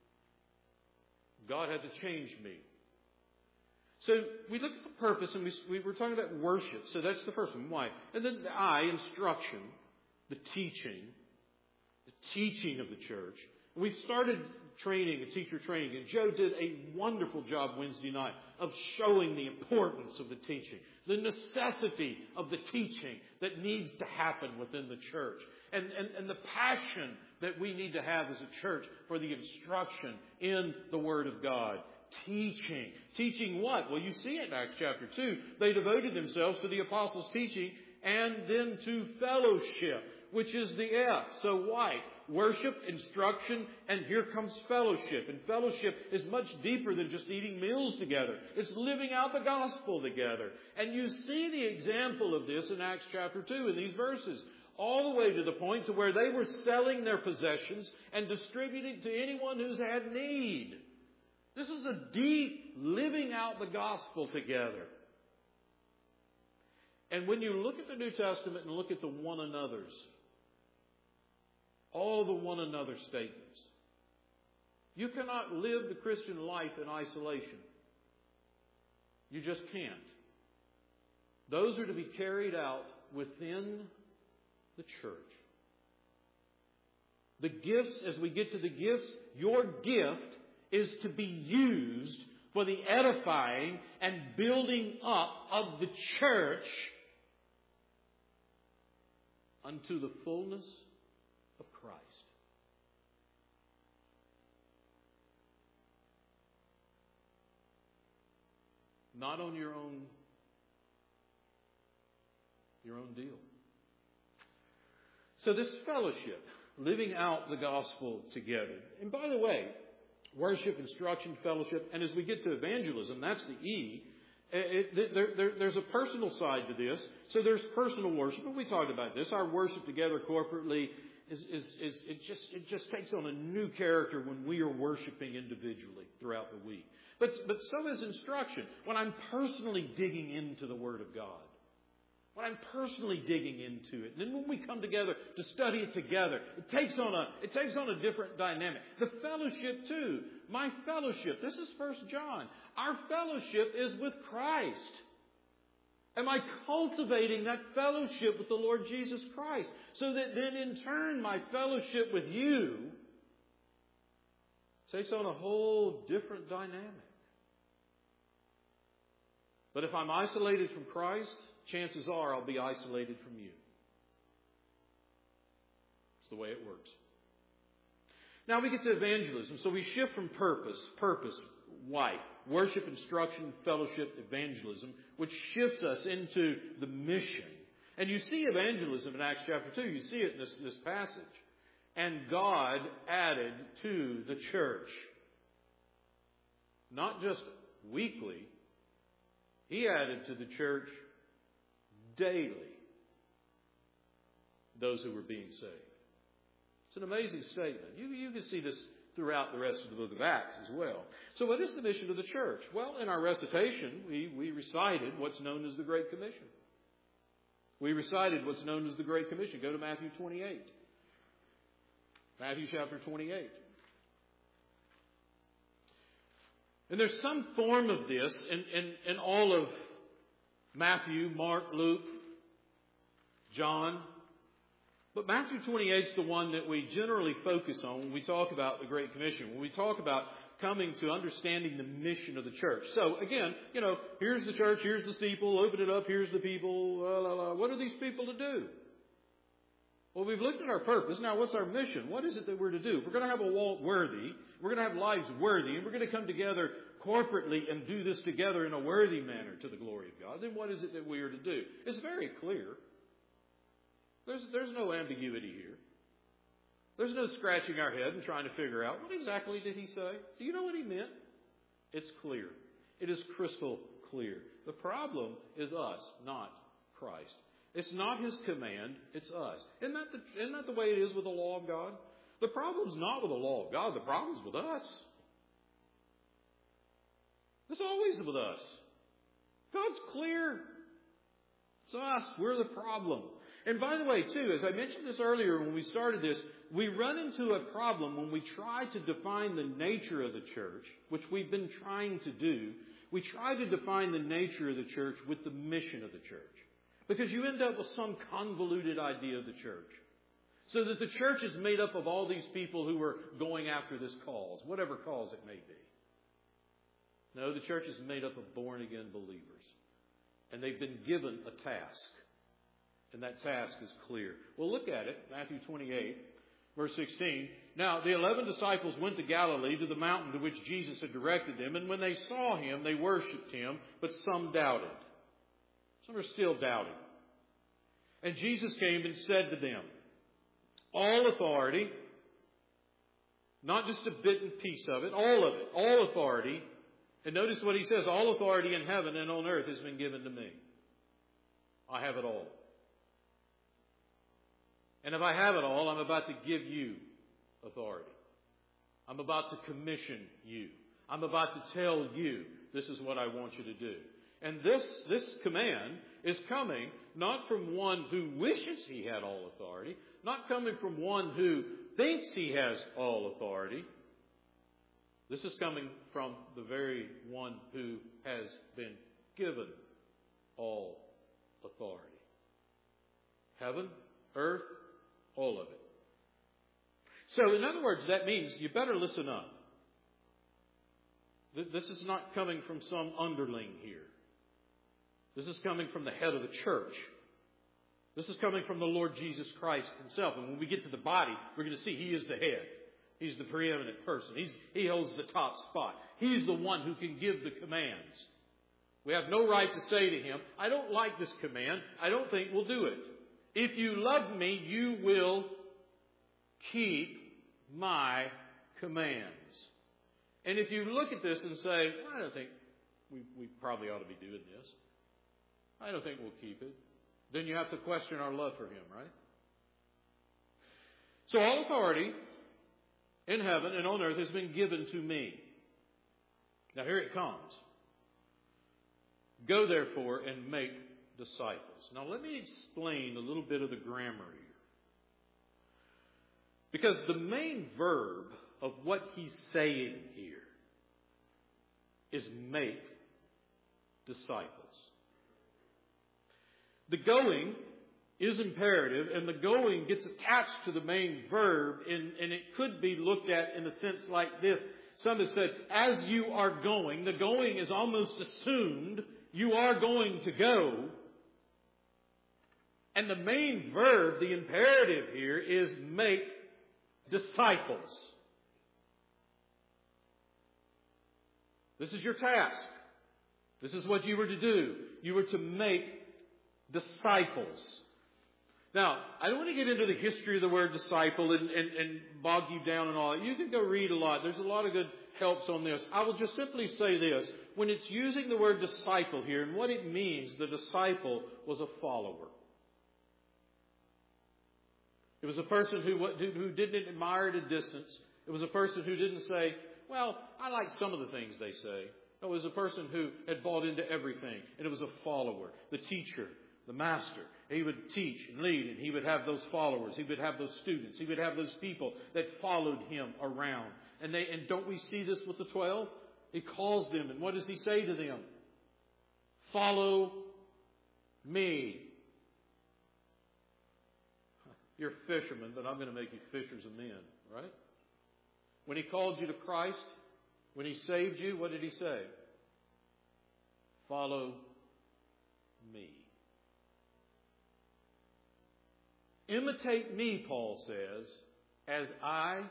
God had to change me. So we look at the purpose, and we were talking about worship. So that's the first one. Why? And then the I, instruction, the teaching of the church. We started training, a teacher training, and Joe did a wonderful job Wednesday night of showing the importance of the teaching, the necessity of the teaching that needs to happen within the church, and the passion that we need to have as a church for the instruction in the Word of God. Teaching. Teaching what? Well, you see it in Acts chapter 2. They devoted themselves to the apostles' teaching and then to fellowship, which is the F. So why? Worship, instruction, and here comes fellowship. And fellowship is much deeper than just eating meals together. It's living out the gospel together. And you see the example of this in Acts chapter 2 in these verses. All the way to the point to where they were selling their possessions and distributing to anyone who's had need. This is a deep living out the gospel together. And when you look at the New Testament and look at the one another's, all the one another statements, you cannot live the Christian life in isolation. You just can't. Those are to be carried out within the church. The gifts, as we get to the gifts, your gift is to be used for the edifying and building up of the church unto the fullness of Christ. Not on your own deal. So this fellowship, living out the gospel together. And by the way, worship, instruction, fellowship, and as we get to evangelism, that's the E. There's a personal side to this. So there's personal worship, and we talked about this. Our worship together corporately it just takes on a new character when we are worshiping individually throughout the week. But so is instruction. When I'm personally digging into the Word of God. When I'm personally digging into it. And then when we come together to study it together, it takes on a different dynamic. The fellowship too. My fellowship. This is 1 John. Our fellowship is with Christ. Am I cultivating that fellowship with the Lord Jesus Christ? So that then in turn my fellowship with you takes on a whole different dynamic. But if I'm isolated from Christ, chances are I'll be isolated from you. It's the way it works. Now we get to evangelism. So we shift from purpose, why? Worship, instruction, fellowship, evangelism, which shifts us into the mission. And you see evangelism in Acts chapter 2. You see it in this passage. And God added to the church, not just weekly, He added to the church daily those who were being saved. It's an amazing statement. You can see this throughout the rest of the book of Acts as well. So what is the mission of the church? Well, in our recitation, we recited what's known as the Great Commission. We recited what's known as the Great Commission. Go to Matthew 28. Matthew chapter 28. And there's some form of this in all of Matthew, Mark, Luke, John. But Matthew 28 is the one that we generally focus on when we talk about the Great Commission, when we talk about coming to understanding the mission of the church. So again, here's the church, here's the steeple, open it up, here's the people. What are these people to do? Well, we've looked at our purpose. Now, what's our mission? What is it that we're to do? We're going to have a walk worthy. We're going to have lives worthy. And we're going to come together corporately and do this together in a worthy manner to the glory of God. Then what is it that we are to do? It's very clear. There's no ambiguity here. There's no scratching our head and trying to figure out, what exactly did he say? Do you know what he meant? It's clear. It is crystal clear. The problem is us, not Christ. It's not His command, it's us. Isn't that the way it is with the law of God? The problem's not with the law of God, the problem's with us. It's always with us. God's clear. It's us. We're the problem. And by the way, too, as I mentioned this earlier when we started this, we run into a problem when we try to define the nature of the church, which we've been trying to do. We try to define the nature of the church with the mission of the church. Because you end up with some convoluted idea of the church. So that the church is made up of all these people who are going after this cause, whatever cause it may be. No, the church is made up of born-again believers. And they've been given a task. And that task is clear. Well, look at it. Matthew 28, verse 16. Now, the 11 disciples went to Galilee, to the mountain to which Jesus had directed them. And when they saw Him, they worshipped Him, but some doubted. Some are still doubting. And Jesus came and said to them, all authority, not just a bit and piece of it, all authority. And notice what He says, all authority in heaven and on earth has been given to me. I have it all. And if I have it all, I'm about to give you authority. I'm about to commission you. I'm about to tell you, this is what I want you to do. And this command is coming not from one who wishes he had all authority, not coming from one who thinks he has all authority. This is coming from the very one who has been given all authority. Heaven, earth, all of it. So, in other words, that means you better listen up. This is not coming from some underling here. This is coming from the head of the church. This is coming from the Lord Jesus Christ Himself. And when we get to the body, we're going to see He is the head. He's the preeminent person. He holds the top spot. He's the one who can give the commands. We have no right to say to Him, I don't like this command. I don't think we'll do it. If you love me, you will keep my commands. And if you look at this and say, I don't think we probably ought to be doing this. I don't think we'll keep it. Then you have to question our love for Him, right? So all authority in heaven and on earth has been given to me. Now here it comes. Go therefore and make disciples. Now let me explain a little bit of the grammar here. Because the main verb of what he's saying here is make disciples. The going is imperative, and the going gets attached to the main verb, and it could be looked at in a sense like this. Some have said, as you are going, the going is almost assumed. You are going to go. And the main verb, the imperative here, is make disciples. This is your task. This is what you were to do. You were to make disciples. Now, I don't want to get into the history of the word disciple and bog you down and all that. You can go read a lot. There's a lot of good helps on this. I will just simply say this. When it's using the word disciple here and what it means, the disciple was a follower. It was a person who didn't admire at a distance. It was a person who didn't say, well, I like some of the things they say. No, it was a person who had bought into everything. And it was a follower, the teacher, the master. He would teach and lead, and he would have those followers. He would have those students. He would have those people that followed him around. And don't we see this with the 12? He calls them, and what does he say to them? Follow me. You're fishermen, but I'm going to make you fishers of men, right? When he called you to Christ, when he saved you, what did he say? Follow me. Imitate me, Paul says, as I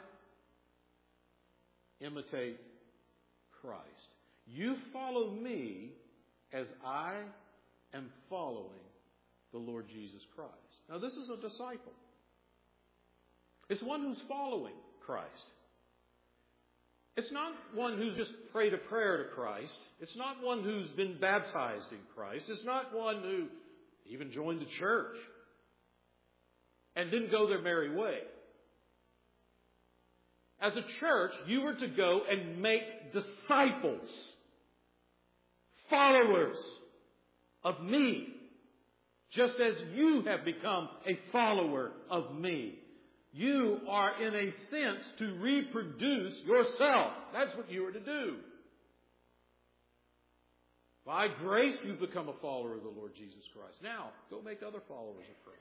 imitate Christ. You follow me as I am following the Lord Jesus Christ. Now, this is a disciple. It's one who's following Christ. It's not one who's just prayed a prayer to Christ. It's not one who's been baptized in Christ. It's not one who even joined the church and didn't go their merry way. As a church, you were to go and make disciples, followers of me, just as you have become a follower of me. You are, in a sense, to reproduce yourself. That's what you are to do. By grace, you've become a follower of the Lord Jesus Christ. Now, go make other followers of Christ.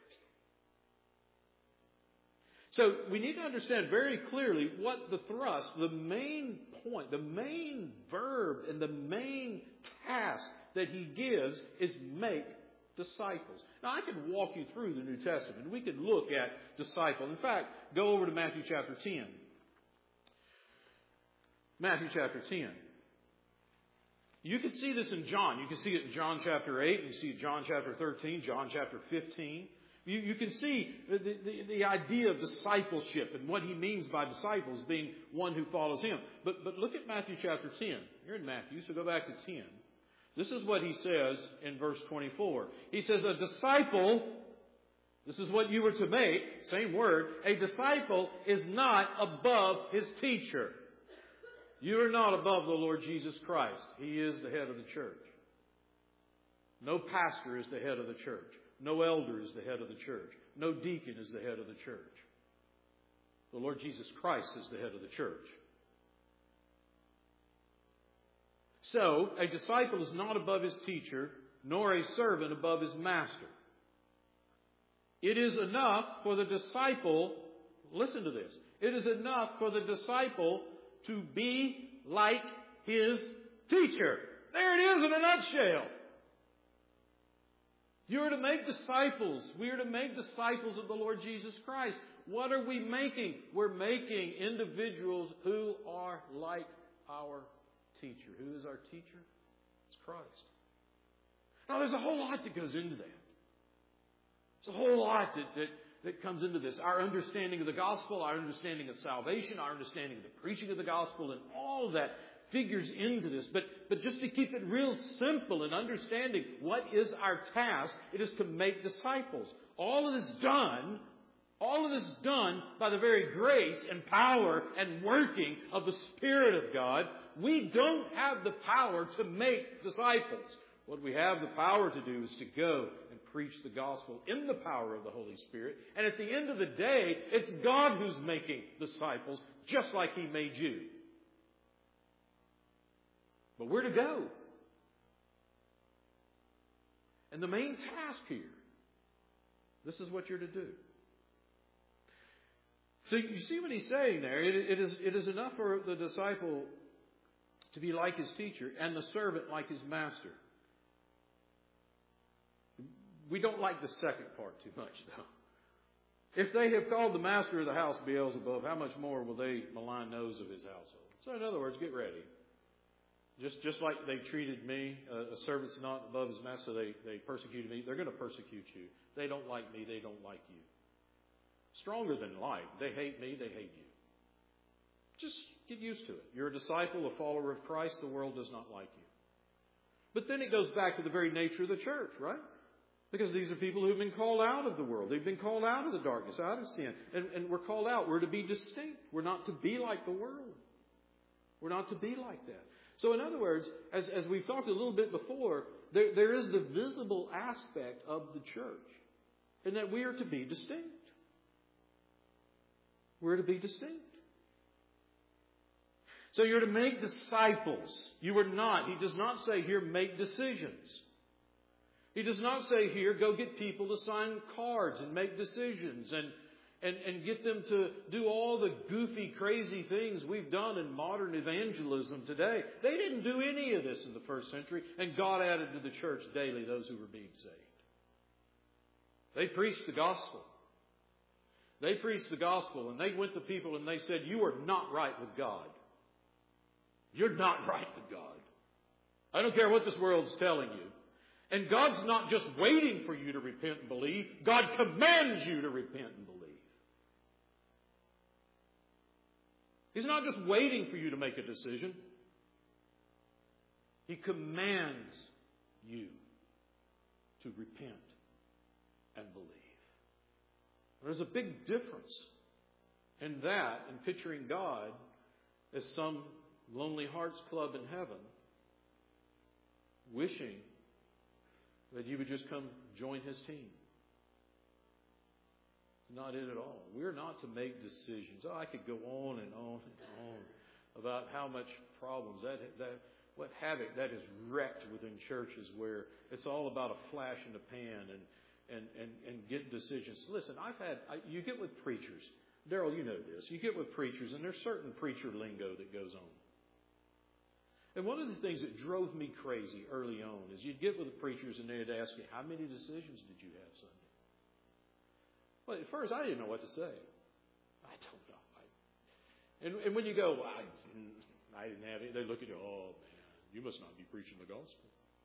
So, we need to understand very clearly what the thrust, the main point, the main verb, and the main task that he gives is make disciples. Now, I could walk you through the New Testament, and we could look at disciple. In fact, go over to Matthew chapter 10. Matthew chapter 10. You can see this in John. You can see it in John chapter 8. You see it in John chapter 13, John chapter 15. You can see the idea of discipleship and what he means by disciples being one who follows him. But look at Matthew chapter 10. You're in Matthew, so go back to 10. This is what he says in verse 24. He says, a disciple, this is what you were to make, same word, a disciple is not above his teacher. You are not above the Lord Jesus Christ. He is the head of the church. No pastor is the head of the church. No elder is the head of the church. No deacon is the head of the church. The Lord Jesus Christ is the head of the church. So, a disciple is not above his teacher, nor a servant above his master. It is enough for the disciple, listen to this, it is enough for the disciple to be like his teacher. There it is in a nutshell. You are to make disciples. We are to make disciples of the Lord Jesus Christ. What are we making? We're making individuals who are like our teacher. Who is our teacher? It's Christ. Now, there's a whole lot that goes into that. There's a whole lot that comes into this. Our understanding of the gospel, our understanding of salvation, our understanding of the preaching of the gospel, and all of that figures into this. But just to keep it real simple in understanding what is our task, it is to make disciples. All of this done by the very grace and power and working of the Spirit of God. We don't have the power to make disciples. What we have the power to do is to go and preach the gospel in the power of the Holy Spirit. And at the end of the day, it's God who's making disciples, just like He made you. But we're to go. And the main task here, this is what you're to do. So you see what he's saying there. It is enough for the disciple to be like his teacher and the servant like his master. We don't like the second part too much, though. If they have called the master of the house Beelzebub, how much more will they malign those of his household? So in other words, get ready. Just like they treated me, a servant's not above his master, they persecuted me, they're going to persecute you. They don't like me, they don't like you. Stronger than like. They hate me, they hate you. Just get used to it. You're a disciple, a follower of Christ, the world does not like you. But then it goes back to the very nature of the church, right? Because these are people who have been called out of the world. They've been called out of the darkness, out of sin. And we're called out. We're to be distinct. We're not to be like the world. We're not to be like that. So in other words, as we've talked a little bit before, there is the visible aspect of the church. and that we are to be distinct. We're to be distinct. So you're to make disciples. You are not. He does not say here, make decisions. He does not say here, go get people to sign cards and make decisions and get them to do all the goofy, crazy things we've done in modern evangelism today. They didn't do any of this in the first century, and God added to the church daily those who were being saved. They preached the gospel. They preached the gospel, and they went to people and they said, you are not right with God. You're not right with God. I don't care what this world's telling you. And God's not just waiting for you to repent and believe. God commands you to repent and believe. He's not just waiting for you to make a decision. He commands you to repent and believe. There's a big difference in that and picturing God as some Lonely Hearts Club in heaven, wishing that you would just come join His team. It's not it at all. We're not to make decisions. I could go on and on and on about how much problems what havoc that is wrecked within churches where it's all about a flash in the pan and get decisions. Listen, you get with preachers. Daryl, you know this. You get with preachers, and there's certain preacher lingo that goes on. And one of the things that drove me crazy early on is you'd get with the preachers and they'd ask you, how many decisions did you have Sunday? Well, at first I didn't know what to say. I don't know. And when you go, well, I didn't have any, they look at you, oh man, you must not be preaching the gospel.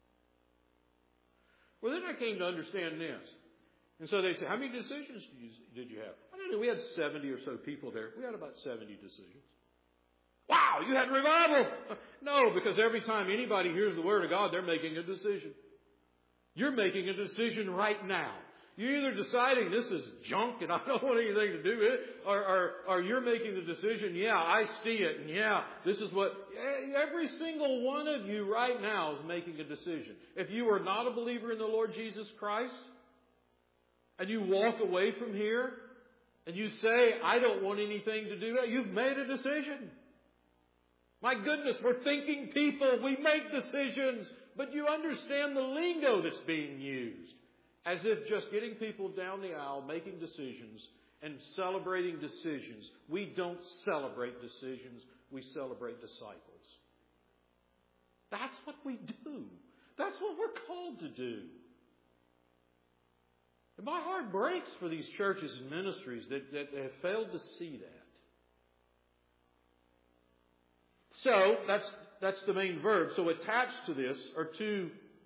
Well, then I came to understand this. And so they say, how many decisions did you have? I don't know, we had 70 or so people there. We had about 70 decisions. Wow, you had revival. No, because every time anybody hears the Word of God, they're making a decision. You're making a decision right now. You're either deciding this is junk and I don't want anything to do with it, or you're making the decision, yeah, I see it, and yeah, this is what... Every single one of you right now is making a decision. If you are not a believer in the Lord Jesus Christ, and you walk away from here, and you say, I don't want anything to do with it, you've made a decision. My goodness, we're thinking people. We make decisions. But you understand the lingo that's being used. As if just getting people down the aisle, making decisions, and celebrating decisions. We don't celebrate decisions. We celebrate disciples. That's what we do. That's what we're called to do. And my heart breaks for these churches and ministries that have failed to see that. So, that's the main verb. So attached to this are two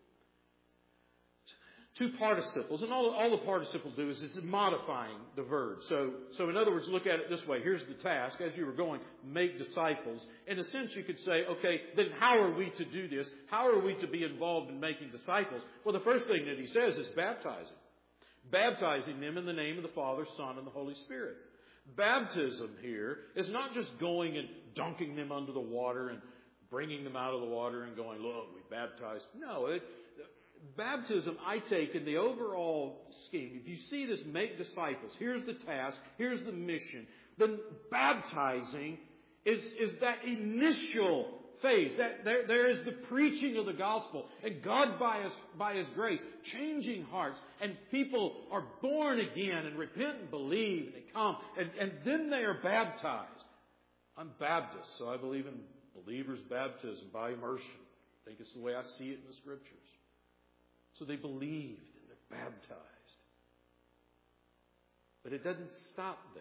participles. And all the participles do is modifying the verb. So in other words, look at it this way. Here's the task. As you were going, make disciples. In a sense, you could say, okay, then how are we to do this? How are we to be involved in making disciples? Well, the first thing that he says is baptizing. Baptizing them in the name of the Father, Son, and the Holy Spirit. Baptism here is not just going and dunking them under the water and bringing them out of the water and going, look, we baptized. No, baptism, I take in the overall scheme. If you see this, make disciples. Here's the task. Here's the mission. Then baptizing is that initial phase. There is the preaching of the gospel. And God, by His grace, changing hearts. And people are born again and repent and believe. And they come. And then they are baptized. I'm Baptist, so I believe in believers' baptism by immersion. I think it's the way I see it in the Scriptures. So they believed and they're baptized. But it doesn't stop there.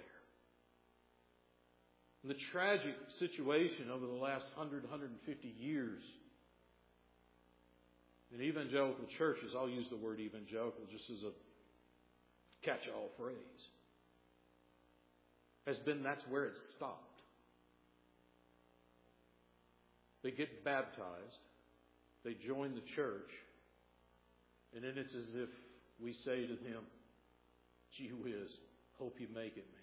And the tragic situation over the last 100, 150 years in evangelical churches, I'll use the word evangelical just as a catch-all phrase, has been that's where it stopped. They get baptized, they join the church, and then it's as if we say to them, gee whiz, hope you make it, man.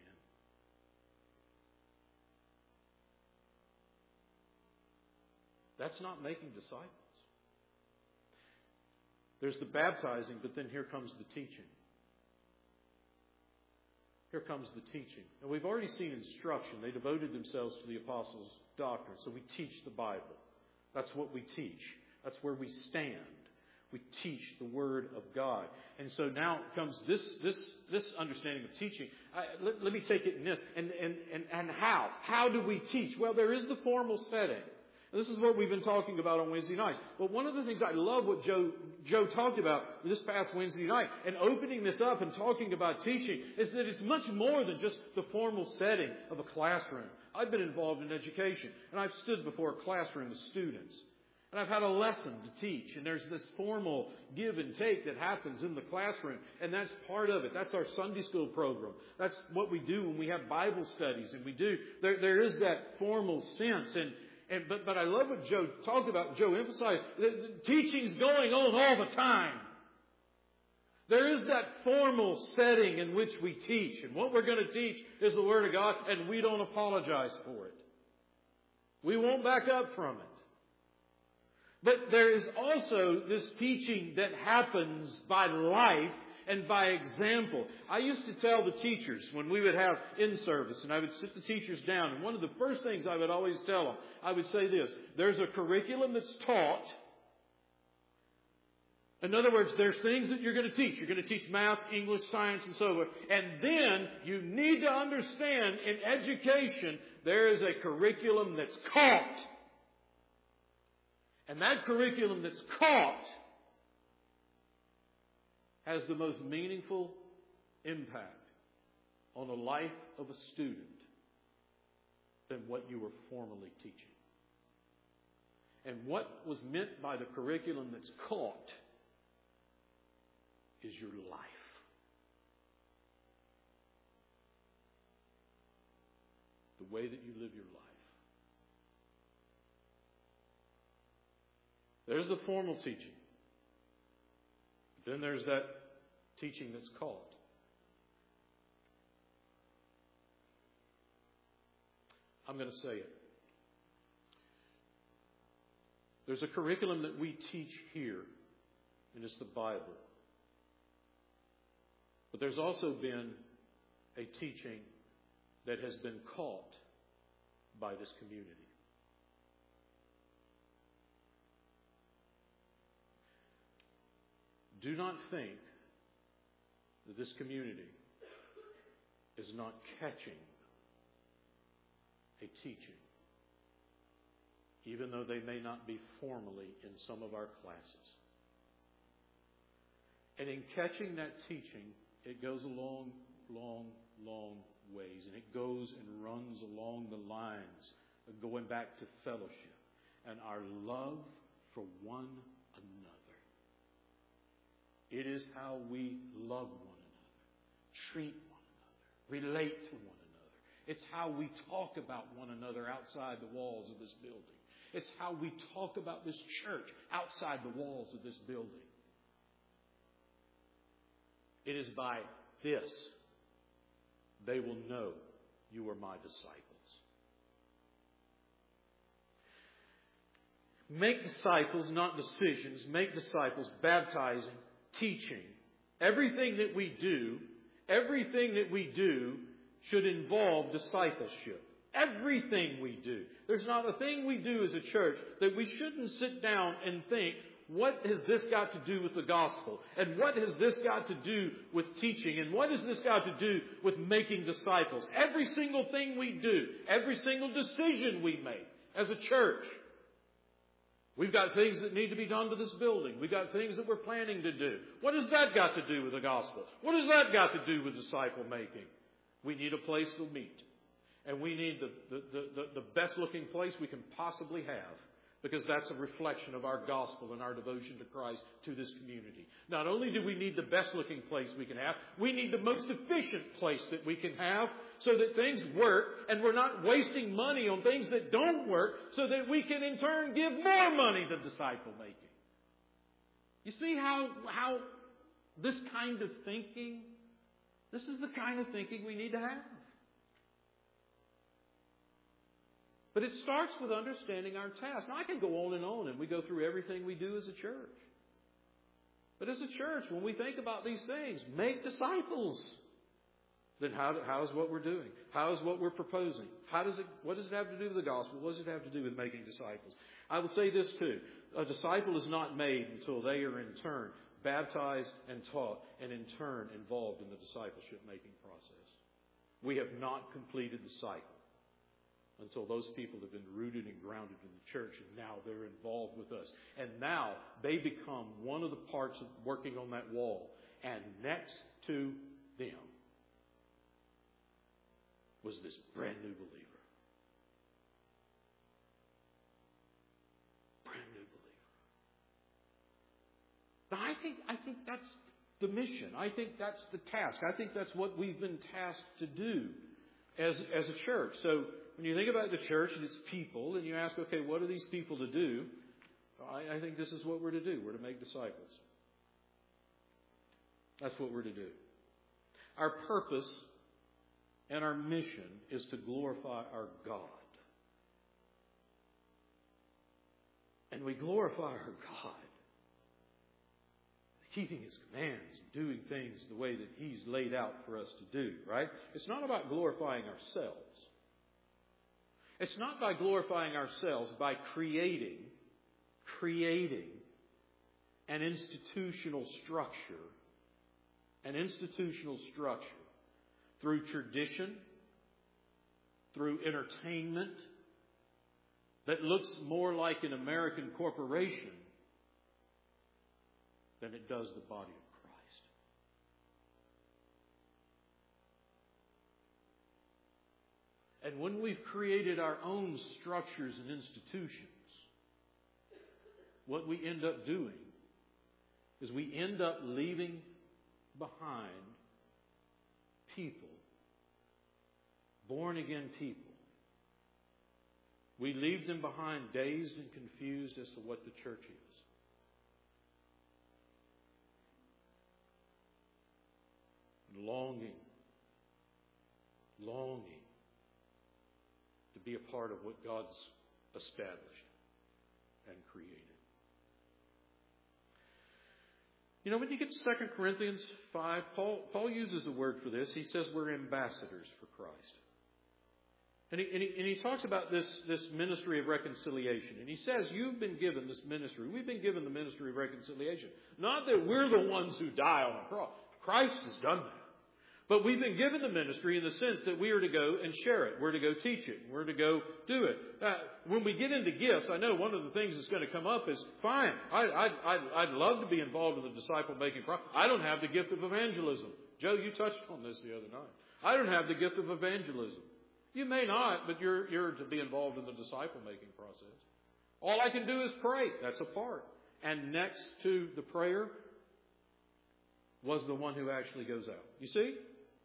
That's not making disciples. There's the baptizing, but then here comes the teaching. here comes the teaching. And we've already seen instruction. They devoted themselves to the apostles' doctrine. So we teach the Bible. That's what we teach. That's where we stand. We teach the Word of God. And so now comes this understanding of teaching. Let me take it in this. And how? How do we teach? Well, there is the formal setting. This is what we've been talking about on Wednesday nights. But one of the things I love what Joe talked about this past Wednesday night, and opening this up and talking about teaching, is that it's much more than just the formal setting of a classroom. I've been involved in education, and I've stood before a classroom with students. And I've had a lesson to teach, and there's this formal give and take that happens in the classroom, and that's part of it. That's our Sunday school program. That's what we do when we have Bible studies, and we do. There is that formal sense, but I love what Joe talked about. Joe emphasized that teaching's going on all the time. There is that formal setting in which we teach, and what we're going to teach is the Word of God, and we don't apologize for it. We won't back up from it. But there is also this teaching that happens by life and by example. I used to tell the teachers when we would have in-service, and I would sit the teachers down, and one of the first things I would always tell them, I would say this: there's a curriculum that's taught. In other words, there's things that you're going to teach. You're going to teach math, English, science, and so forth. And then you need to understand in education, there is a curriculum that's caught. And that curriculum that's caught has the most meaningful impact on the life of a student than what you were formally teaching. And what was meant by the curriculum that's caught is your life. The way that you live your life. There's the formal teaching. Then there's that teaching that's caught. I'm going to say it. There's a curriculum that we teach here, and it's the Bible. But there's also been a teaching that has been caught by this community. Do not think that this community is not catching a teaching, even though they may not be formally in some of our classes. And in catching that teaching, it goes a long, long, long ways. And it goes and runs along the lines of going back to fellowship and our love for one another. It is how we love one another, treat one another, relate to one another. It's how we talk about one another outside the walls of this building. It's how we talk about this church outside the walls of this building. It is by this they will know you are my disciples. Make disciples, not decisions. Make disciples, baptizing, teaching. Everything that we do should involve discipleship. Everything we do. There's not a thing we do as a church that we shouldn't sit down and think, what has this got to do with the gospel? And what has this got to do with teaching? And what has this got to do with making disciples? Every single thing we do, every single decision we make as a church. We've got things that need to be done to this building. We've got things that we're planning to do. What has that got to do with the gospel? What has that got to do with disciple making? We need a place to meet. And we need the best looking place we can possibly have. Because that's a reflection of our gospel and our devotion to Christ to this community. Not only do we need the best looking place we can have, we need the most efficient place that we can have so that things work and we're not wasting money on things that don't work so that we can in turn give more money to disciple making. You see how this kind of thinking, this is the kind of thinking we need to have. But it starts with understanding our task. Now, I can go on and we go through everything we do as a church. But as a church, when we think about these things, make disciples. then how is what we're doing? How is what we're proposing? What does it have to do with the gospel? What does it have to do with making disciples? I will say this too. A disciple is not made until they are in turn baptized and taught and in turn involved in the discipleship making process. We have not completed the cycle until those people have been rooted and grounded in the church, and now they're involved with us. And now they become one of the parts of working on that wall. And next to them was this brand new believer. Brand new believer. Now I think that's the mission. I think that's the task. I think that's what we've been tasked to do as a church. So when you think about the church and its people, and you ask, okay, what are these people to do? I think this is what we're to do. We're to make disciples. That's what we're to do. Our purpose and our mission is to glorify our God. And we glorify our God keeping His commands and doing things the way that He's laid out for us to do, right? It's not about glorifying ourselves. It's not by glorifying ourselves, by creating an institutional structure through tradition, through entertainment, that looks more like an American corporation than it does the body of Christ. And when we've created our own structures and institutions, what we end up doing is we end up leaving behind people, born again people. We leave them behind dazed and confused as to what the church is. Longing to be a part of what God's established and created. You know, when you get to 2 Corinthians 5, Paul uses a word for this. He says we're ambassadors for Christ. And he talks about this ministry of reconciliation. And he says, you've been given this ministry. We've been given the ministry of reconciliation. Not that we're the ones who die on a cross. Christ has done that. But we've been given the ministry in the sense that we are to go and share it. We're to go teach it. We're to go do it. When we get into gifts, I know one of the things that's going to come up is, fine, I'd love to be involved in the disciple-making process. I don't have the gift of evangelism. Joe, you touched on this the other night. I don't have the gift of evangelism. You may not, but you're to be involved in the disciple-making process. All I can do is pray. That's a part. And next to the prayer was the one who actually goes out. You see?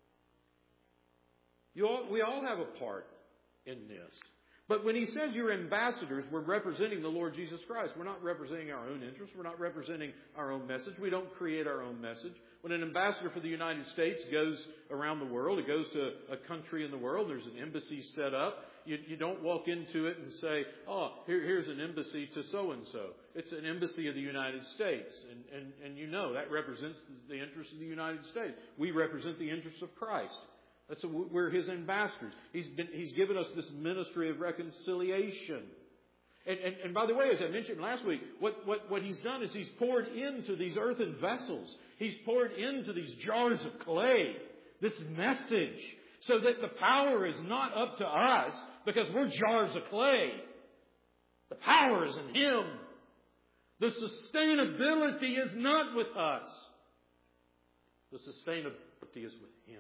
We all have a part in this. But when he says you're ambassadors, we're representing the Lord Jesus Christ. We're not representing our own interests. We're not representing our own message. We don't create our own message. When an ambassador for the United States goes around the world, it goes to a country in the world, there's an embassy set up. You don't walk into it and say, oh, here's an embassy to so-and-so. It's an embassy of the United States. And you know that represents the interests of the United States. We represent the interests of Christ. We're His ambassadors. He's given us this ministry of reconciliation. And by the way, as I mentioned last week, what He's done is He's poured into these earthen vessels. He's poured into these jars of clay this message so that the power is not up to us because we're jars of clay. The power is in Him. The sustainability is not with us. The sustainability is with Him.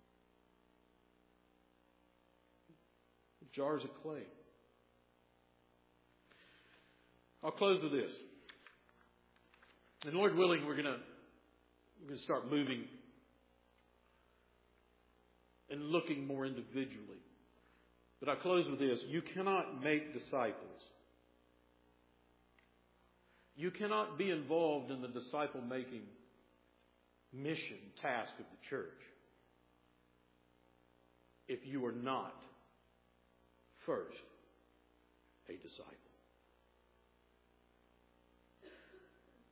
Jars of clay. I'll close with this. And Lord willing, we're going to start moving and looking more individually. But I'll close with this. You cannot make disciples. You cannot be involved in the disciple-making mission, task of the church if you are not first a disciple.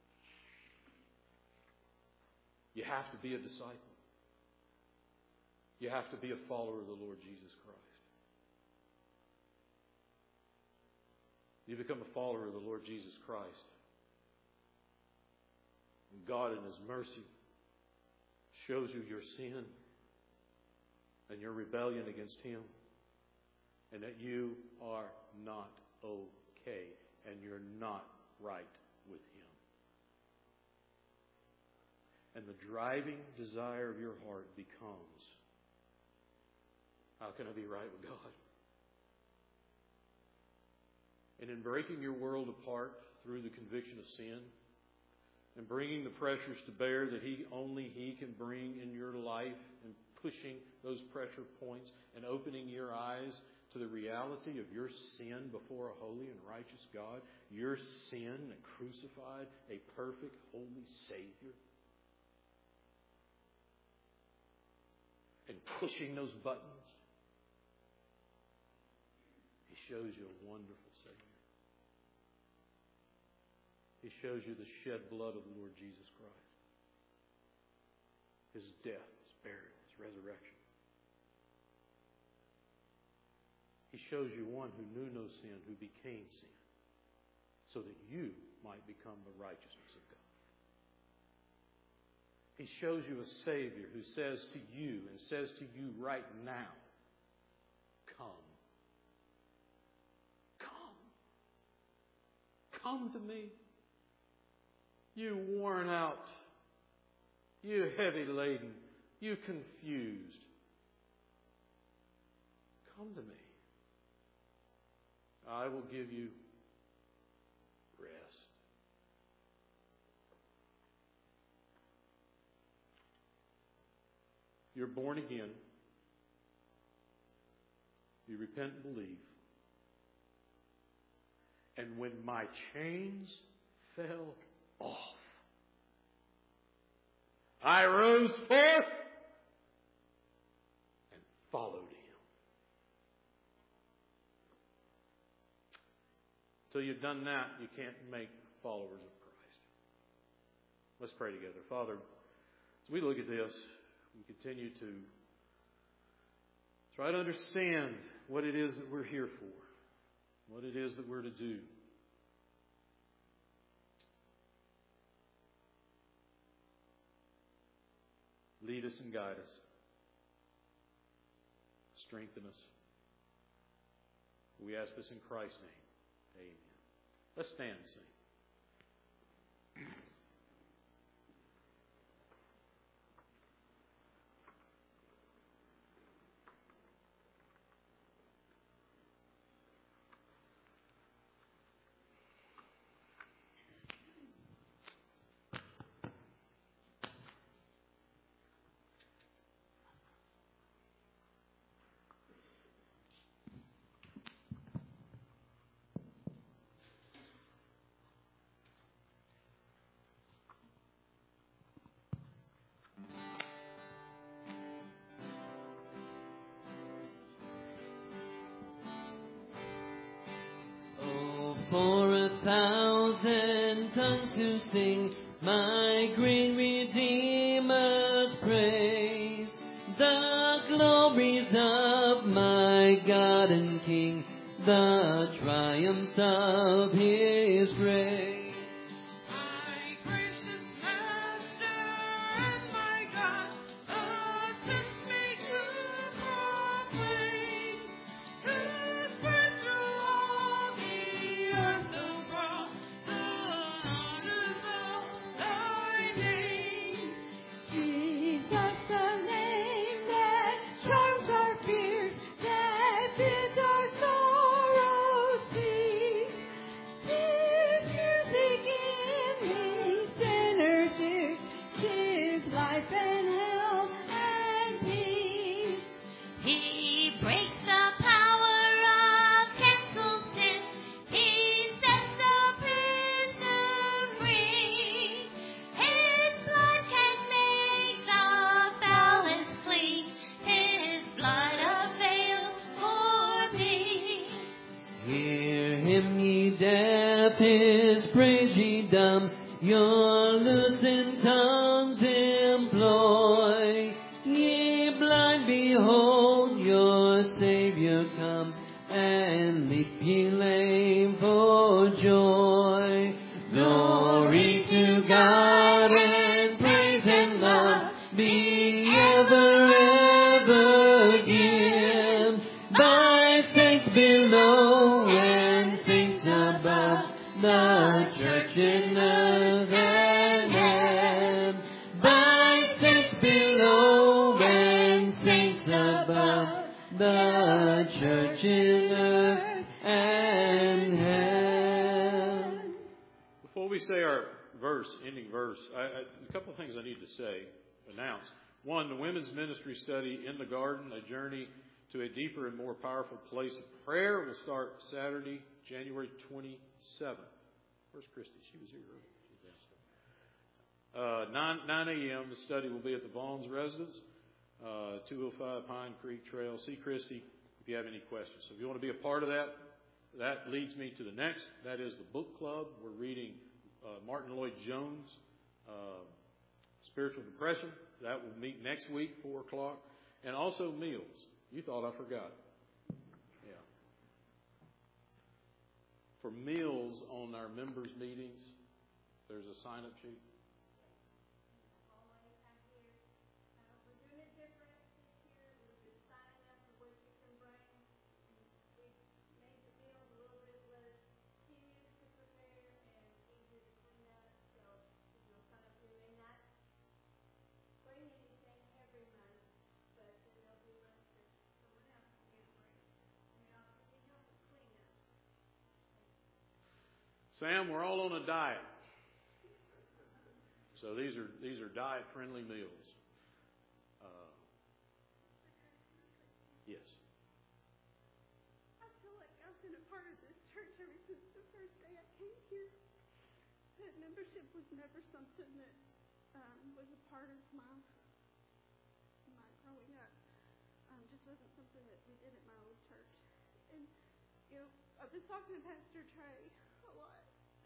You have to be a disciple. You have to be a follower of the Lord Jesus Christ. You become a follower of the Lord Jesus Christ. And God in His mercy shows you your sin and your rebellion against Him, and that you are not okay and you're not right with Him. And the driving desire of your heart becomes, how can I be right with God? And in breaking your world apart through the conviction of sin and bringing the pressures to bear that only He can bring in your life, and pushing those pressure points and opening your eyes to the reality of your sin before a holy and righteous God, your sin that crucified a perfect, holy Savior, and pushing those buttons, He shows you a wonderful Savior. He shows you the shed blood of the Lord Jesus Christ, His death, His burial, His resurrection. He shows you one who knew no sin, who became sin, so that you might become the righteousness of God. He shows you a Savior who says to you, and says to you right now, come. Come. Come to me. You worn out, you heavy laden, you confused. Come to me. I will give you rest. You're born again. You repent and believe. And when my chains fell off, I rose forth and followed Him. Until you've done that, you can't make followers of Christ. Let's pray together. Father, as we look at this, we continue to try to understand what it is that we're here for, what it is that we're to do. Lead us and guide us. Strengthen us. We ask this in Christ's name. Amen. Let's stand and sing. For 1,000 tongues to sing my great Redeemer's praise, the glories of my God and King, the triumphs of His grace. His praise ye dumb, your loosened tongues employ. Ye blind, behold. for joy. Glory to God and praise and love be ever, ever give. By saints below and saints above, the church in earth and heaven. By saints below and saints above, the church in earth and heaven. Before we say our ending verse, a couple of things I need to announce. One, the women's ministry study in the garden, a journey to a deeper and more powerful place of prayer, will start Saturday, January 27th. Where's Christy? She was here earlier. 9 a.m. The study will be at the Vaughn's residence, 205 Pine Creek Trail. See Christy if you have any questions. So if you want to be a part of that, that leads me to the next. That is the book club. We're reading Martin Lloyd-Jones' Spiritual Depression. That will meet next week, 4 o'clock. And also meals. You thought I forgot. Yeah. For meals on our members' meetings, there's a sign-up sheet. Sam, we're all on a diet. So these are diet-friendly meals. Yes. I feel like I've been a part of this church ever since the first day I came here. That membership was never something that was a part of my growing up. Just wasn't something that we did at my old church. And, I've been talking to Pastor Trey a lot.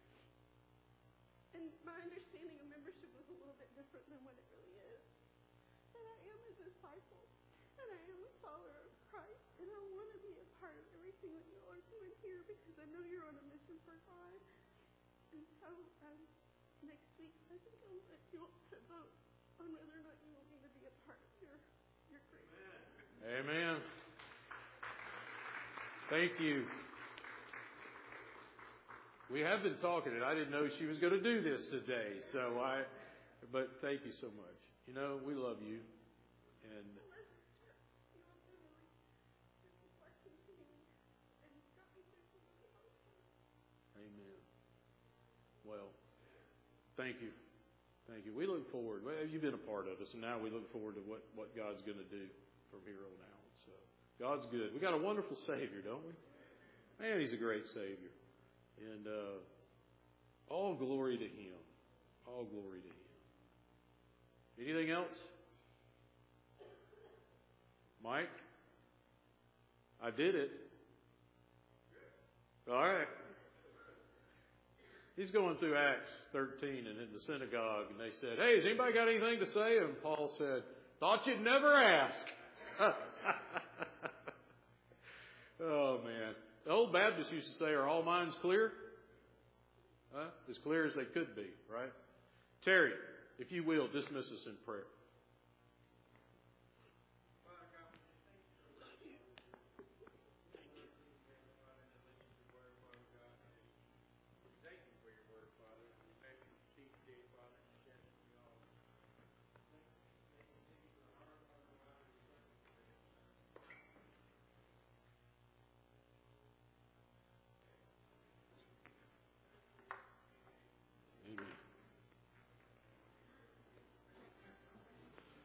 And my understanding of membership was a little bit different than what it really is. That I am a disciple, and I am a follower of Christ, and I want to be a part of everything that you all are doing here because I know you're on a mission for God. And so next week, I think I'll let you all to vote on whether or not you want me to be a part of your group. Amen. Thank you. We have been talking, and I didn't know she was going to do this today. But thank you so much. We love you. And amen. Well, thank you. Thank you. We look forward. Well, you've been a part of us, and now we look forward to what God's going to do from here on out. So God's good. We got a wonderful Savior, don't we? Man, He's a great Savior. And all glory to Him. All glory to Him. Anything else? Mike? I did it. All right. He's going through Acts 13 and in the synagogue, and they said, "Hey, has anybody got anything to say?" And Paul said, "Thought you'd never ask." Oh, man. The old Baptists used to say, "Are all minds clear?" As clear as they could be, right? Terry, if you will, dismiss us in prayer.